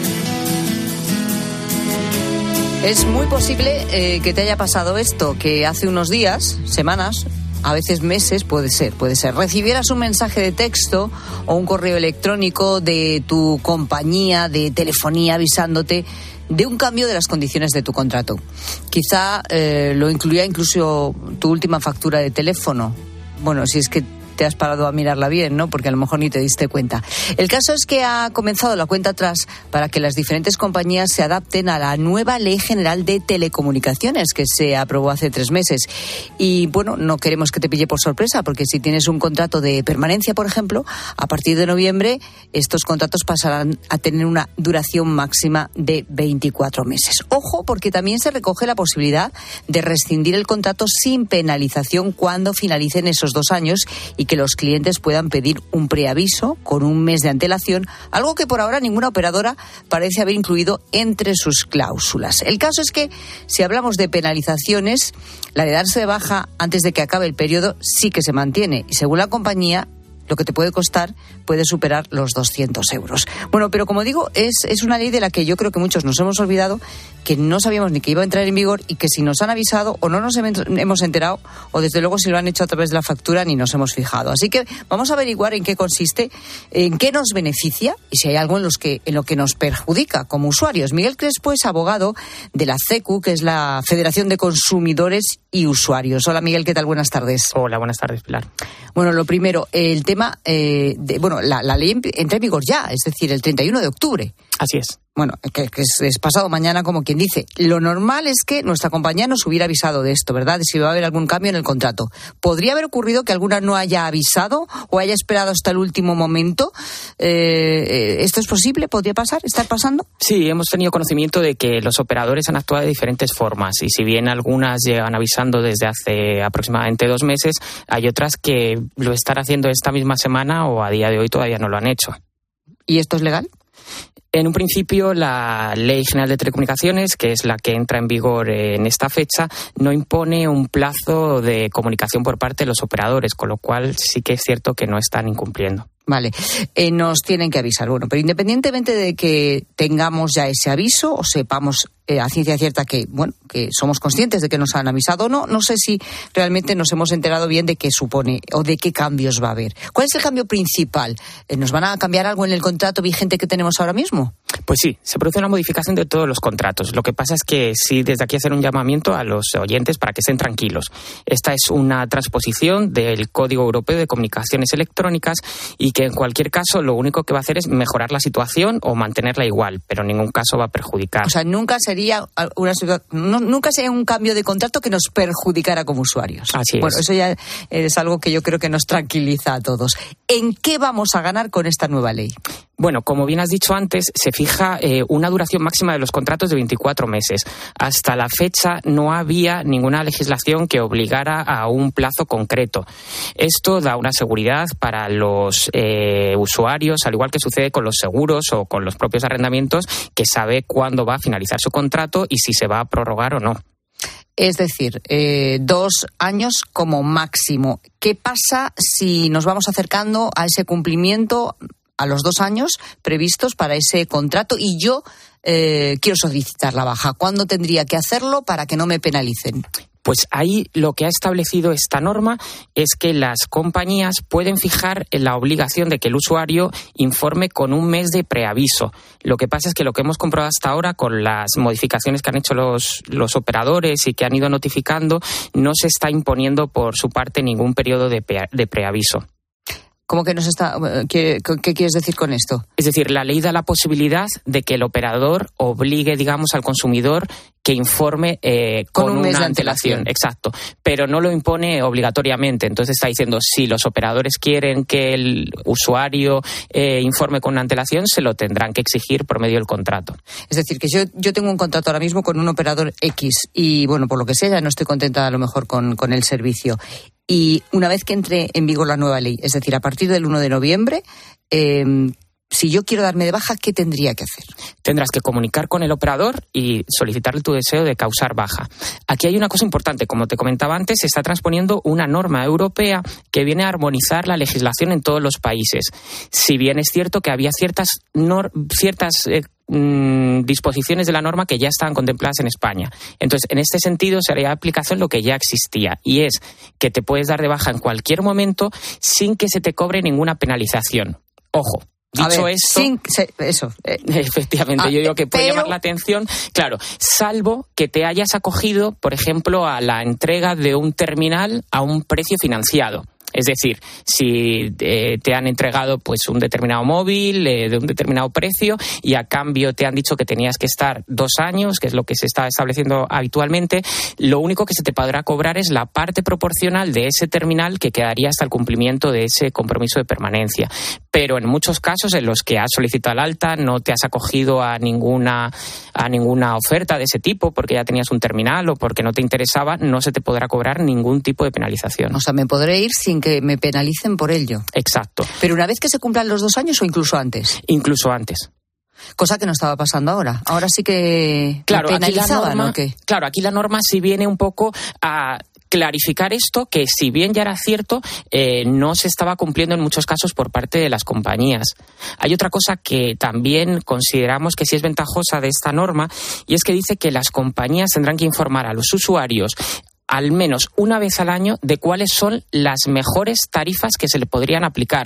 Es muy posible que te haya pasado esto, que hace unos días, semanas, a veces meses, puede ser, recibieras un mensaje de texto o un correo electrónico de tu compañía de telefonía avisándote de un cambio de las condiciones de tu contrato. Quizá lo incluía incluso tu última factura de teléfono. Bueno, si es que te has parado a mirarla bien, ¿no? Porque a lo mejor ni te diste cuenta. El caso es que ha comenzado la cuenta atrás para que las diferentes compañías se adapten a la nueva Ley General de Telecomunicaciones que se aprobó hace 3 meses. Y bueno, no queremos que te pille por sorpresa, porque si tienes un contrato de permanencia, por ejemplo, a partir de noviembre estos contratos pasarán a tener una duración máxima de 24 meses. Ojo, porque también se recoge la posibilidad de rescindir el contrato sin penalización cuando finalicen esos 2 años y que los clientes puedan pedir un preaviso con un mes de antelación, algo que por ahora ninguna operadora parece haber incluido entre sus cláusulas. El caso es que, si hablamos de penalizaciones, la de darse de baja antes de que acabe el periodo sí que se mantiene y, según la compañía, lo que te puede costar puede superar los 200 euros. Bueno, pero como digo, es una ley de la que yo creo que muchos nos hemos olvidado, que no sabíamos ni que iba a entrar en vigor y que si nos han avisado o no nos hemos enterado, o desde luego si lo han hecho a través de la factura ni nos hemos fijado. Así que vamos a averiguar en qué consiste, en qué nos beneficia y si hay algo en lo que nos perjudica como usuarios. Miguel Crespo es abogado de la CECU, que es la Federación de Consumidores y Usuarios. Hola Miguel, ¿qué tal? Buenas tardes. Hola, buenas tardes, Pilar. Bueno, lo primero, el tema la ley entra en vigor ya, es decir, el 31 de octubre. Así es. Bueno, que es pasado mañana, como quien dice. Lo normal es que nuestra compañía nos hubiera avisado de esto, ¿verdad? De si va a haber algún cambio en el contrato. ¿Podría haber ocurrido que alguna no haya avisado o haya esperado hasta el último momento? ¿Esto es posible? ¿Podría pasar? ¿Estar pasando? Sí, hemos tenido conocimiento de que los operadores han actuado de diferentes formas. Y si bien algunas llevan avisando desde hace aproximadamente 2 meses, hay otras que lo están haciendo esta misma semana o a día de hoy todavía no lo han hecho. ¿Y esto es legal? En un principio, la Ley General de Telecomunicaciones, que es la que entra en vigor en esta fecha, no impone un plazo de comunicación por parte de los operadores, con lo cual sí que es cierto que no están incumpliendo. Vale, nos tienen que avisar. Bueno, pero independientemente de que tengamos ya ese aviso o sepamos a ciencia cierta que somos conscientes de que nos han avisado o no, no sé si realmente nos hemos enterado bien de qué supone o de qué cambios va a haber. ¿Cuál es el cambio principal? ¿Nos van a cambiar algo en el contrato vigente que tenemos ahora mismo? Pues sí, se produce una modificación de todos los contratos. Lo que pasa es que sí, desde aquí hacer un llamamiento a los oyentes para que estén tranquilos. Esta es una transposición del Código Europeo de Comunicaciones Electrónicas y que en cualquier caso lo único que va a hacer es mejorar la situación o mantenerla igual, pero en ningún caso va a perjudicar. O sea, nunca sería un cambio de contrato que nos perjudicara como usuarios. Así es. Bueno, eso ya es algo que yo creo que nos tranquiliza a todos. ¿En qué vamos a ganar con esta nueva ley? Bueno, como bien has dicho antes, se fija una duración máxima de los contratos de 24 meses. Hasta la fecha no había ninguna legislación que obligara a un plazo concreto. Esto da una seguridad para los usuarios, al igual que sucede con los seguros o con los propios arrendamientos, que sabe cuándo va a finalizar su contrato y si se va a prorrogar o no. Es decir, 2 años como máximo. ¿Qué pasa si nos vamos acercando a ese cumplimiento a los 2 años previstos para ese contrato y yo quiero solicitar la baja? ¿Cuándo tendría que hacerlo para que no me penalicen? Pues ahí lo que ha establecido esta norma es que las compañías pueden fijar la obligación de que el usuario informe con 1 mes de preaviso. Lo que pasa es que lo que hemos comprobado hasta ahora con las modificaciones que han hecho los operadores y que han ido notificando, no se está imponiendo por su parte ningún periodo de preaviso. ¿Cómo que nos está? ¿Qué quieres decir con esto? Es decir, la ley da la posibilidad de que el operador obligue, digamos, al consumidor que informe con un mes de antelación. Exacto, pero no lo impone obligatoriamente. Entonces está diciendo, si los operadores quieren que el usuario informe con una antelación, se lo tendrán que exigir por medio del contrato. Es decir, que yo tengo un contrato ahora mismo con un operador X y, bueno, por lo que sea, ya no estoy contenta a lo mejor con el servicio. Y una vez que entre en vigor la nueva ley, es decir, a partir del 1 de noviembre, si yo quiero darme de baja, ¿qué tendría que hacer? Tendrás que comunicar con el operador y solicitarle tu deseo de causar baja. Aquí hay una cosa importante. Como te comentaba antes, se está transponiendo una norma europea que viene a armonizar la legislación en todos los países. Si bien es cierto que había ciertas disposiciones de la norma que ya estaban contempladas en España. Entonces, en este sentido, se haría aplicación lo que ya existía, y es que te puedes dar de baja en cualquier momento sin que se te cobre ninguna penalización. Ojo. Dicho esto, efectivamente, yo digo que puede llamar la atención, claro, salvo que te hayas acogido, por ejemplo, a la entrega de un terminal a un precio financiado. Es decir, si te han entregado pues un determinado móvil de un determinado precio y a cambio te han dicho que tenías que estar 2 años, que es lo que se está estableciendo habitualmente, lo único que se te podrá cobrar es la parte proporcional de ese terminal que quedaría hasta el cumplimiento de ese compromiso de permanencia. Pero en muchos casos en los que has solicitado el alta, no te has acogido a ninguna oferta de ese tipo porque ya tenías un terminal o porque no te interesaba, no se te podrá cobrar ningún tipo de penalización. O sea, me podré ir sin que me penalicen por ello. Exacto. ¿Pero una vez que se cumplan los 2 años o incluso antes? Incluso antes. Cosa que no estaba pasando ahora. Ahora sí que claro, penalizaban, ¿o qué? Claro, aquí la norma sí viene un poco a clarificar esto, que si bien ya era cierto, no se estaba cumpliendo en muchos casos por parte de las compañías. Hay otra cosa que también consideramos que sí es ventajosa de esta norma, y es que dice que las compañías tendrán que informar a los usuarios al menos una vez al año de cuáles son las mejores tarifas que se le podrían aplicar.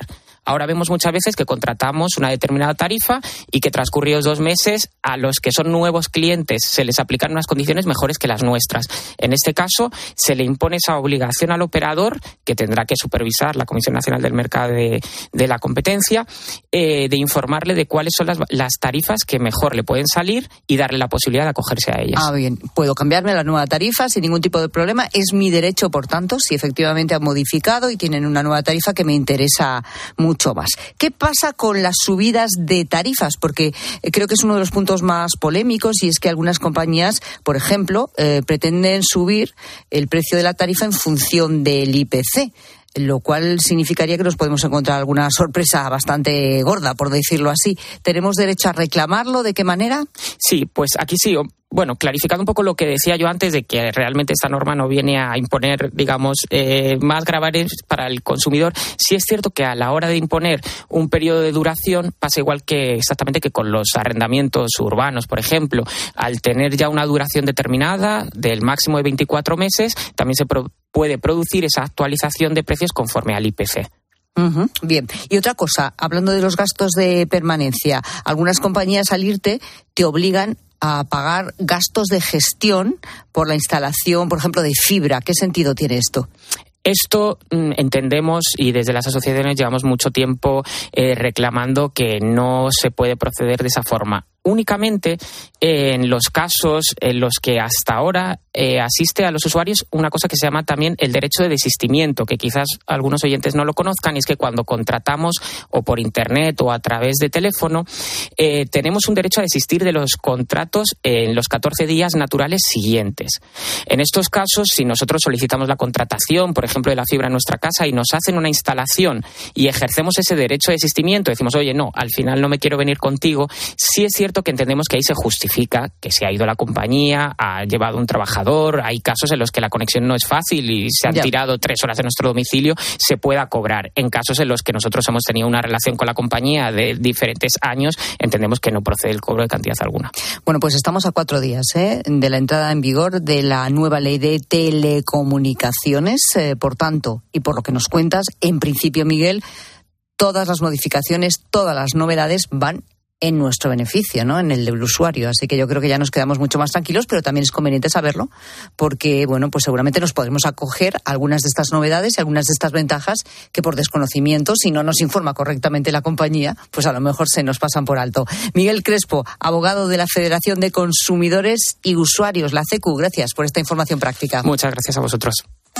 Ahora vemos muchas veces que contratamos una determinada tarifa y que transcurridos 2 meses a los que son nuevos clientes se les aplican unas condiciones mejores que las nuestras. En este caso, se le impone esa obligación al operador, que tendrá que supervisar la Comisión Nacional del Mercado de la Competencia, de informarle de cuáles son las tarifas que mejor le pueden salir y darle la posibilidad de acogerse a ellas. Bien, puedo cambiarme a la nueva tarifa sin ningún tipo de problema. Es mi derecho, por tanto, si efectivamente han modificado y tienen una nueva tarifa que me interesa mucho más. ¿Qué pasa con las subidas de tarifas? Porque creo que es uno de los puntos más polémicos, y es que algunas compañías, por ejemplo, pretenden subir el precio de la tarifa en función del IPC, lo cual significaría que nos podemos encontrar alguna sorpresa bastante gorda, por decirlo así. ¿Tenemos derecho a reclamarlo? ¿De qué manera? Sí, pues aquí sí. Bueno, clarificando un poco lo que decía yo antes, de que realmente esta norma no viene a imponer, digamos, más gravamen para el consumidor. Sí es cierto que a la hora de imponer un periodo de duración pasa igual que exactamente que con los arrendamientos urbanos, por ejemplo. Al tener ya una duración determinada del máximo de 24 meses, también se puede producir esa actualización de precios conforme al IPC. Bien. Y otra cosa, hablando de los gastos de permanencia, algunas compañías al irte te obligan a pagar gastos de gestión por la instalación, por ejemplo, de fibra. ¿Qué sentido tiene esto? Esto entendemos, y desde las asociaciones llevamos mucho tiempo reclamando que no se puede proceder de esa forma. Únicamente en los casos en los que hasta ahora asiste a los usuarios una cosa que se llama también el derecho de desistimiento, que quizás algunos oyentes no lo conozcan, y es que cuando contratamos o por internet o a través de teléfono, tenemos un derecho a desistir de los contratos en los 14 días naturales siguientes. En estos casos, si nosotros solicitamos la contratación, por ejemplo, de la fibra en nuestra casa, y nos hacen una instalación y ejercemos ese derecho de desistimiento, decimos, oye, no, al final no me quiero venir contigo, sí es cierto que entendemos que ahí se justifica que se ha ido la compañía, ha llevado un trabajador, hay casos en los que la conexión no es fácil y se han tirado 3 horas de nuestro domicilio, se pueda cobrar. En casos en los que nosotros hemos tenido una relación con la compañía de diferentes años, entendemos que no procede el cobro de cantidad alguna. Bueno, pues estamos a 4 días de la entrada en vigor de la nueva ley de telecomunicaciones. Por tanto, y por lo que nos cuentas, en principio, Miguel, todas las modificaciones, todas las novedades van en nuestro beneficio, ¿no? En el del usuario. Así que yo creo que ya nos quedamos mucho más tranquilos, pero también es conveniente saberlo, porque, bueno, pues seguramente nos podremos acoger a algunas de estas novedades y algunas de estas ventajas que por desconocimiento, si no nos informa correctamente la compañía, pues a lo mejor se nos pasan por alto. Miguel Crespo, abogado de la Federación de Consumidores y Usuarios, la CECU, gracias por esta información práctica. Muchas gracias a vosotros.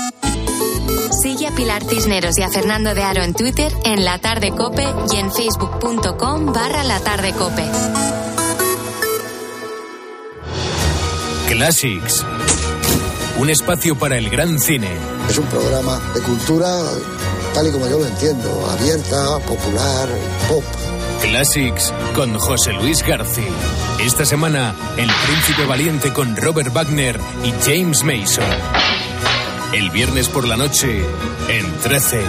Sigue a Pilar Cisneros y a Fernando de Aro en Twitter, en La Tarde COPE y en facebook.com/latardecope. Classics. Un espacio para el gran cine. Es un programa de cultura tal y como yo lo entiendo, abierta, popular, pop. Classics con José Luis García. Esta semana, El Príncipe Valiente con Robert Wagner y James Mason. El viernes por la noche, en 13.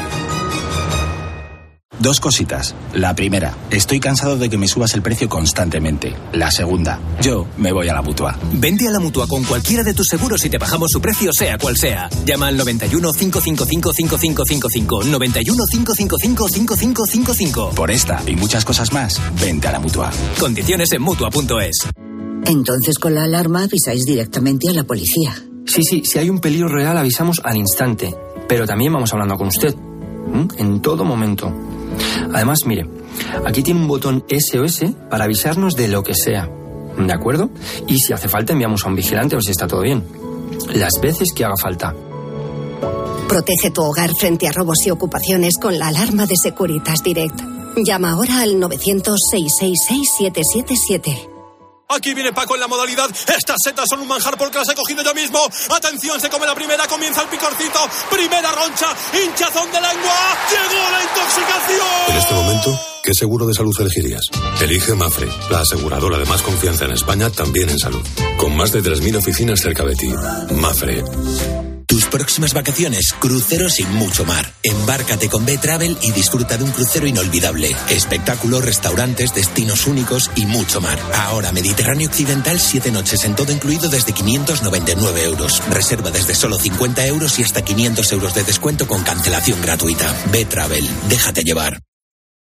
2 cositas. La primera, estoy cansado de que me subas el precio constantemente. La segunda, yo me voy a la Mutua. Vente a la Mutua con cualquiera de tus seguros y te bajamos su precio, sea cual sea. Llama al 91 555 5555. 91 555 5555. Por esta y muchas cosas más, vente a la Mutua. Condiciones en Mutua.es. Entonces, con la alarma avisáis directamente a la policía. Sí, si hay un peligro real avisamos al instante, pero también vamos hablando con usted, en todo momento. Además, mire, aquí tiene un botón SOS para avisarnos de lo que sea, ¿de acuerdo? Y si hace falta enviamos a un vigilante a ver si está todo bien, las veces que haga falta. Protege tu hogar frente a robos y ocupaciones con la alarma de Securitas Direct. Llama ahora al 900-666-777. Aquí viene Paco en la modalidad. Estas setas son un manjar porque las he cogido yo mismo. Atención, se come la primera, comienza el picorcito. Primera roncha, hinchazón de lengua. ¡Llegó la intoxicación! En este momento, ¿qué seguro de salud elegirías? Elige Mafre, la aseguradora de más confianza en España, también en salud. Con más de 3.000 oficinas cerca de ti. Mafre. Tus próximas vacaciones, cruceros y mucho mar. Embárcate con B-Travel y disfruta de un crucero inolvidable. Espectáculos, restaurantes, destinos únicos y mucho mar. Ahora Mediterráneo Occidental, 7 noches en todo incluido desde 599 euros. Reserva desde solo 50 euros y hasta 500 euros de descuento con cancelación gratuita. B-Travel, déjate llevar.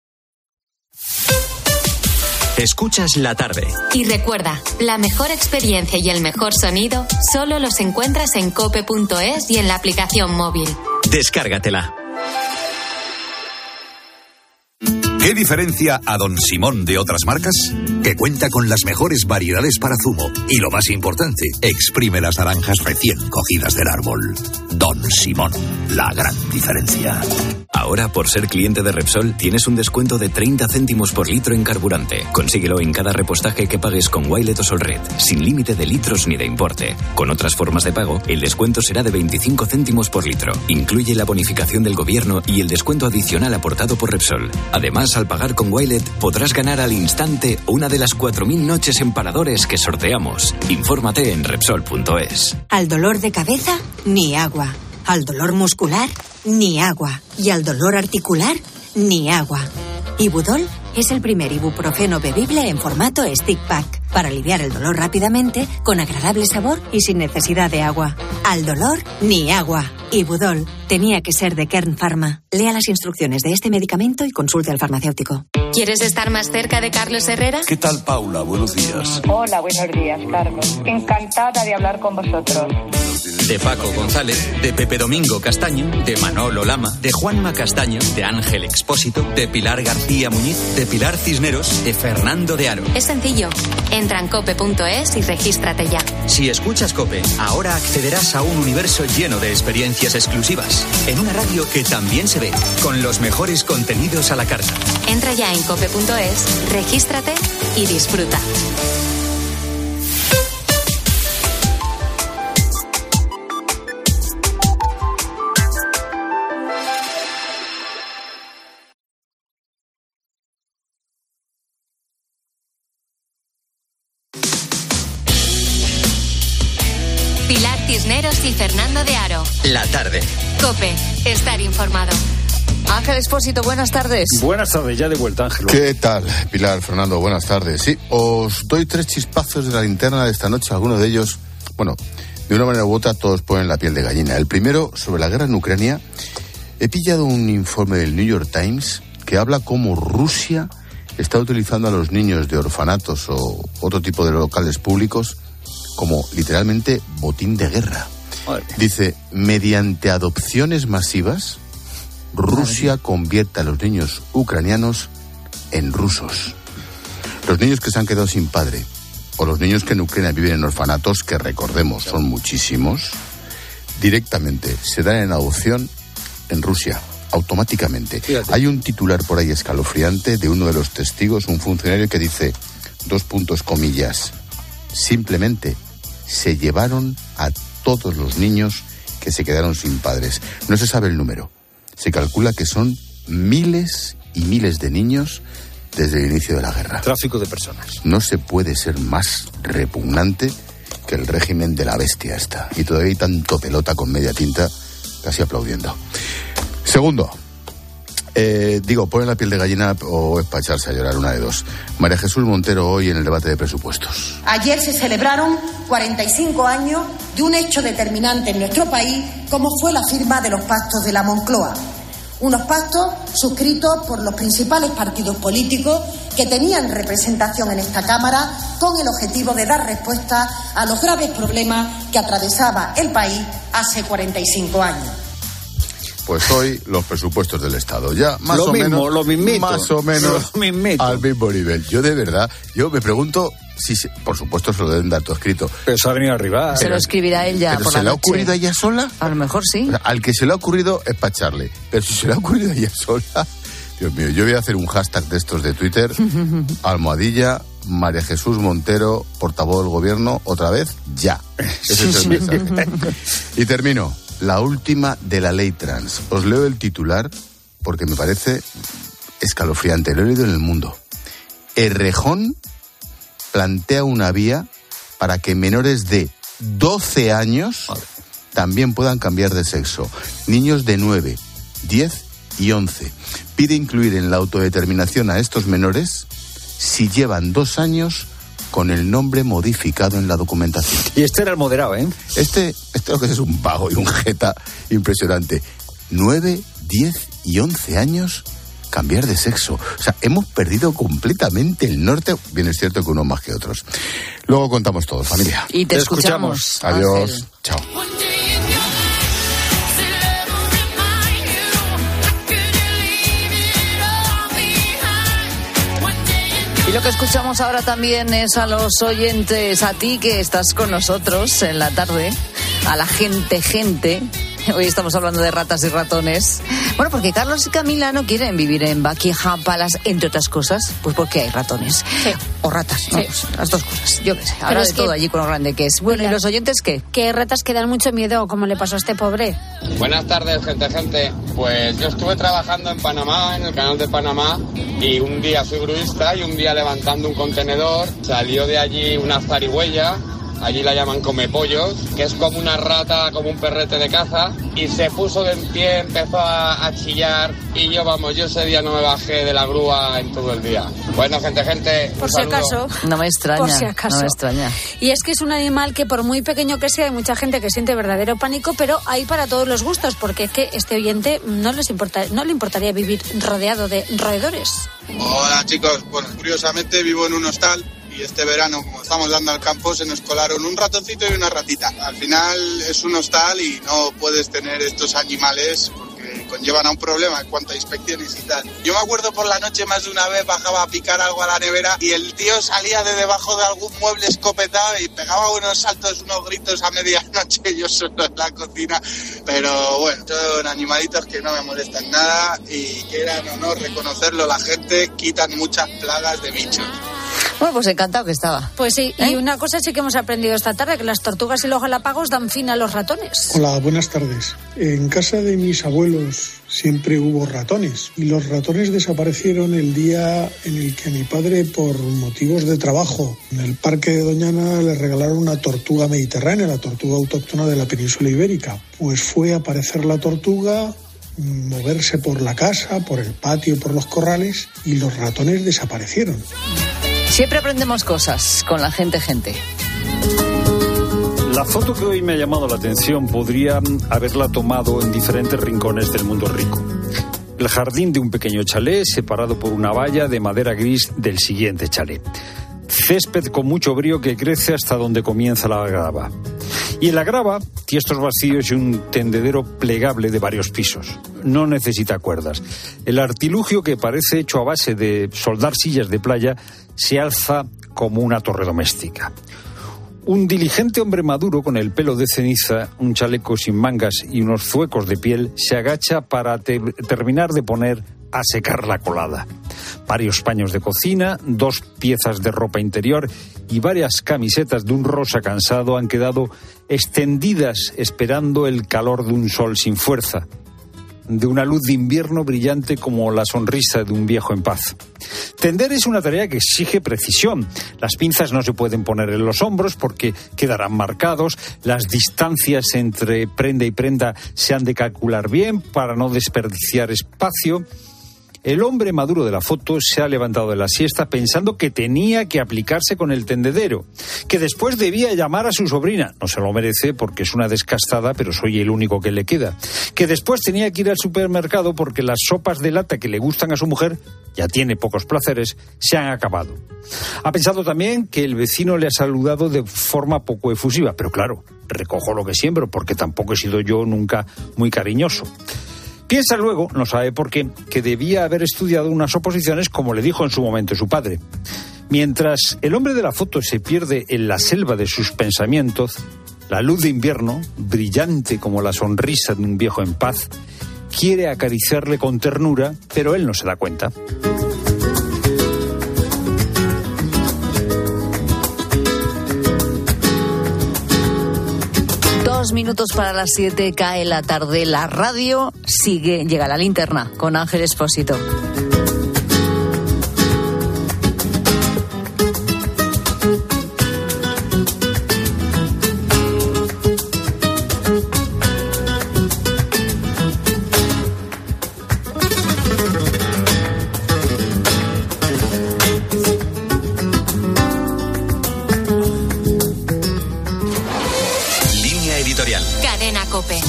Escuchas La Tarde. Y recuerda, la mejor experiencia y el mejor sonido solo los encuentras en cope.es y en la aplicación móvil. Descárgatela. ¿Qué diferencia a Don Simón de otras marcas? Que cuenta con las mejores variedades para zumo. Y lo más importante, exprime las naranjas recién cogidas del árbol. Don Simón, la gran diferencia. Ahora, por ser cliente de Repsol, tienes un descuento de 30 céntimos por litro en carburante. Consíguelo en cada repostaje que pagues con Wilet o Solred, sin límite de litros ni de importe. Con otras formas de pago, el descuento será de 25 céntimos por litro. Incluye la bonificación del gobierno y el descuento adicional aportado por Repsol. Además, al pagar con Wilet, podrás ganar al instante una de las 4.000 noches en paradores que sorteamos. Infórmate en Repsol.es. Al dolor de cabeza, ni agua. Al dolor muscular, ni agua. Y al dolor articular, ni agua. Ibudol es el primer ibuprofeno bebible en formato stick pack para aliviar el dolor rápidamente, con agradable sabor y sin necesidad de agua. Al dolor, ni agua. Ibudol tenía que ser de Kern Pharma. Lea las instrucciones de este medicamento y consulte al farmacéutico. ¿Quieres estar más cerca de Carlos Herrera? ¿Qué tal, Paula? Buenos días. Hola, buenos días, Carlos. Encantada de hablar con vosotros. De Paco González, de Pepe Domingo Castaño, de Manolo Lama, de Juanma Castaño, de Ángel Expósito, de Pilar García Muñiz, de Pilar Cisneros, de Fernando de Aro. Es sencillo. Entra en cope.es y regístrate ya. Si escuchas COPE, ahora accederás a un universo lleno de experiencias exclusivas, en una radio que también se ve, con los mejores contenidos a la carta. Entra ya en cope.es, regístrate y disfruta. Pilar Cisneros y Fernando de Aro. La Tarde. COPE. Estar informado. Ángel Expósito, buenas tardes. Buenas tardes, ya de vuelta, Ángel. ¿Qué tal, Pilar, Fernando? Buenas tardes. Sí, os doy 3 chispazos de la linterna de esta noche. Algunos de ellos, bueno, de una manera u otra, todos ponen la piel de gallina. El primero, sobre la guerra en Ucrania. He pillado un informe del New York Times que habla cómo Rusia está utilizando a los niños de orfanatos o otro tipo de locales públicos como literalmente botín de guerra. Dice, mediante adopciones masivas, Rusia convierte a los niños ucranianos en rusos. Los niños que se han quedado sin padre, o los niños que en Ucrania viven en orfanatos, que recordemos son muchísimos, directamente se dan en adopción en Rusia, automáticamente. Fíjate. Hay un titular por ahí escalofriante de uno de los testigos, un funcionario que dice, 2 puntos, comillas, simplemente se llevaron a todos los niños que se quedaron sin padres. No se sabe el número. Se calcula que son miles y miles de niños desde el inicio de la guerra. Tráfico de personas. No se puede ser más repugnante que el régimen de la bestia esta. Y todavía hay tanto pelota con media tinta casi aplaudiendo. Segundo, pone la piel de gallina o es para echarse a llorar, una de dos. María Jesús Montero hoy en el debate de presupuestos. Ayer se celebraron 45 años de un hecho determinante en nuestro país, como fue la firma de los pactos de la Moncloa. Unos pactos suscritos por los principales partidos políticos que tenían representación en esta Cámara con el objetivo de dar respuesta a los graves problemas que atravesaba el país hace 45 años. Pues hoy los presupuestos del Estado, ya más o menos al mismo nivel. Yo de verdad, me pregunto si, por supuesto se lo deben dar todo escrito. Pero se ha venido arriba. Se lo escribirá ella por la noche. ¿Pero se le ha ocurrido a ella sola? A lo mejor sí. O sea, al que se le ha ocurrido es para echarle. Pero si se le ha ocurrido a ella sola... Dios mío, yo voy a hacer un hashtag de estos de Twitter, almohadilla, María Jesús Montero, portavoz del gobierno, otra vez, ya. Ese es el mensaje. Y termino. La última de la ley trans. Os leo el titular porque me parece escalofriante. Lo he leído en El Mundo. Errejón plantea una vía para que menores de 12 años también puedan cambiar de sexo. Niños de 9, 10 y 11. Pide incluir en la autodeterminación a estos menores si llevan 2 años con el nombre modificado en la documentación. Y este era el moderado, ¿eh? Este lo que es un vago y un jeta impresionante. 9, 10 y 11 años cambiar de sexo. O sea, hemos perdido completamente el norte. Bien, es cierto que unos más que otros. Luego contamos todo, familia. Y te escuchamos. Adiós. Ángel. Chao. Y lo que escuchamos ahora también es a los oyentes, a ti que estás con nosotros en la tarde, a la gente. Hoy estamos hablando de ratas y ratones. Bueno, porque Carlos y Camila no quieren vivir en Buckingham Palace, entre otras cosas, pues porque hay ratones. Sí. O ratas, Sí. vamos, las dos cosas. Yo qué sé, ahora de todo allí con lo grande que es. Bueno, ¿y los oyentes qué? Que ratas que dan mucho miedo, como le pasó a este pobre. Buenas tardes, gente. Pues yo estuve trabajando en Panamá, en el canal de Panamá, y un día fui gruista y un día levantando un contenedor salió de allí una zarigüeya. Allí la llaman comepollos, que es como una rata, como un perrete de caza, y se puso de en pie, empezó a chillar, y yo ese día no me bajé de la grúa en todo el día. Bueno, gente, Por si acaso. No me extraña, Por si acaso. no me extraña. Y es que es un animal que por muy pequeño que sea, hay mucha gente que siente verdadero pánico, pero hay para todos los gustos, porque es que este oyente no le importaría vivir rodeado de roedores. Hola chicos, bueno, curiosamente vivo en un hostal. Y este verano, como estamos dando al campo, se nos colaron un ratoncito y una ratita. Al final es un hostal y no puedes tener estos animales porque conllevan a un problema en cuanto a inspecciones y tal. Yo me acuerdo por la noche más de una vez bajaba a picar algo a la nevera y el tío salía de debajo de algún mueble escopetado y pegaba unos saltos, unos gritos a medianoche, yo solo en la cocina. Pero bueno, son animalitos que no me molestan nada y quieran o no reconocerlo, la gente quitan muchas plagas de bichos. Bueno, pues encantado que estaba. Pues sí, y una cosa sí que hemos aprendido esta tarde, que las tortugas y los galápagos dan fin a los ratones. Hola, buenas tardes. En casa de mis abuelos siempre hubo ratones y los ratones desaparecieron el día en el que a mi padre, por motivos de trabajo, en el parque de Doñana le regalaron una tortuga mediterránea, la tortuga autóctona de la península ibérica. Pues fue a aparecer la tortuga, moverse por la casa, por el patio, por los corrales y los ratones desaparecieron. Siempre aprendemos cosas con la gente. La foto que hoy me ha llamado la atención podría haberla tomado en diferentes rincones del mundo rico. El jardín de un pequeño chalet separado por una valla de madera gris del siguiente chalet. Césped con mucho brío que crece hasta donde comienza la grava. Y en la grava, tiestos vacíos y un tendedero plegable de varios pisos. No necesita cuerdas. El artilugio, que parece hecho a base de soldar sillas de playa, se alza como una torre doméstica. Un diligente hombre maduro con el pelo de ceniza, un chaleco sin mangas y unos zuecos de piel se agacha para terminar de poner a secar la colada. Varios paños de cocina, 2 piezas de ropa interior y varias camisetas de un rosa cansado han quedado extendidas esperando el calor de un sol sin fuerza, de una luz de invierno brillante como la sonrisa de un viejo en paz. Tender es una tarea que exige precisión. Las pinzas no se pueden poner en los hombros porque quedarán marcados. Las distancias entre prenda y prenda se han de calcular bien para no desperdiciar espacio. El hombre maduro de la foto se ha levantado de la siesta pensando que tenía que aplicarse con el tendedero, que después debía llamar a su sobrina, no se lo merece porque es una descastada, pero soy el único que le queda, que después tenía que ir al supermercado porque las sopas de lata que le gustan a su mujer, ya tiene pocos placeres, se han acabado. Ha pensado también que el vecino le ha saludado de forma poco efusiva, pero claro, recojo lo que siembro porque tampoco he sido yo nunca muy cariñoso. Piensa luego, no sabe por qué, que debía haber estudiado unas oposiciones como le dijo en su momento su padre. Mientras el hombre de la foto se pierde en la selva de sus pensamientos, la luz de invierno, brillante como la sonrisa de un viejo en paz, quiere acariciarle con ternura, pero él no se da cuenta. Minutos para las 7, cae la tarde, la radio sigue, llega la linterna con Ángel Expósito. Cadena COPE.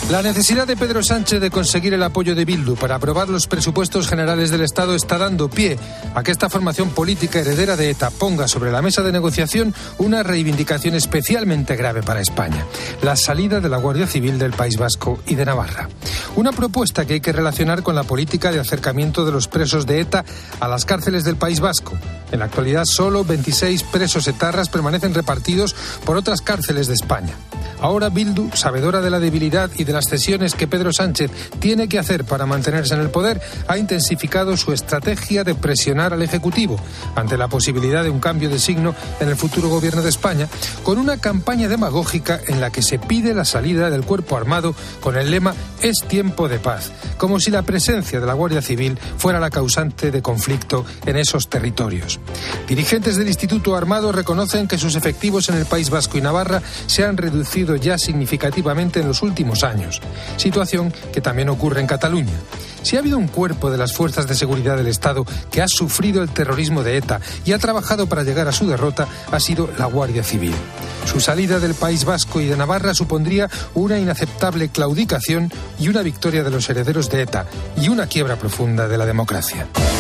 La necesidad de Pedro Sánchez de conseguir el apoyo de Bildu para aprobar los presupuestos generales del Estado está dando pie a que esta formación política heredera de ETA ponga sobre la mesa de negociación una reivindicación especialmente grave para España: la salida de la Guardia Civil del País Vasco y de Navarra. Una propuesta que hay que relacionar con la política de acercamiento de los presos de ETA a las cárceles del País Vasco. En la actualidad, solo 26 presos etarras permanecen repartidos por otras cárceles de España. Ahora Bildu, sabedora de la debilidad y de las cesiones que Pedro Sánchez tiene que hacer para mantenerse en el poder, ha intensificado su estrategia de presionar al Ejecutivo ante la posibilidad de un cambio de signo en el futuro gobierno de España, con una campaña demagógica en la que se pide la salida del cuerpo armado con el lema «Es tiempo de paz», como si la presencia de la Guardia Civil fuera la causante de conflicto en esos territorios. Dirigentes del Instituto Armado reconocen que sus efectivos en el País Vasco y Navarra se han reducido ya significativamente en los últimos años, situación que también ocurre en Cataluña. Si ha habido un cuerpo de las fuerzas de seguridad del Estado que ha sufrido el terrorismo de ETA y ha trabajado para llegar a su derrota, ha sido la Guardia Civil. Su salida del País Vasco y de Navarra supondría una inaceptable claudicación y una victoria de los herederos de ETA y una quiebra profunda de la democracia.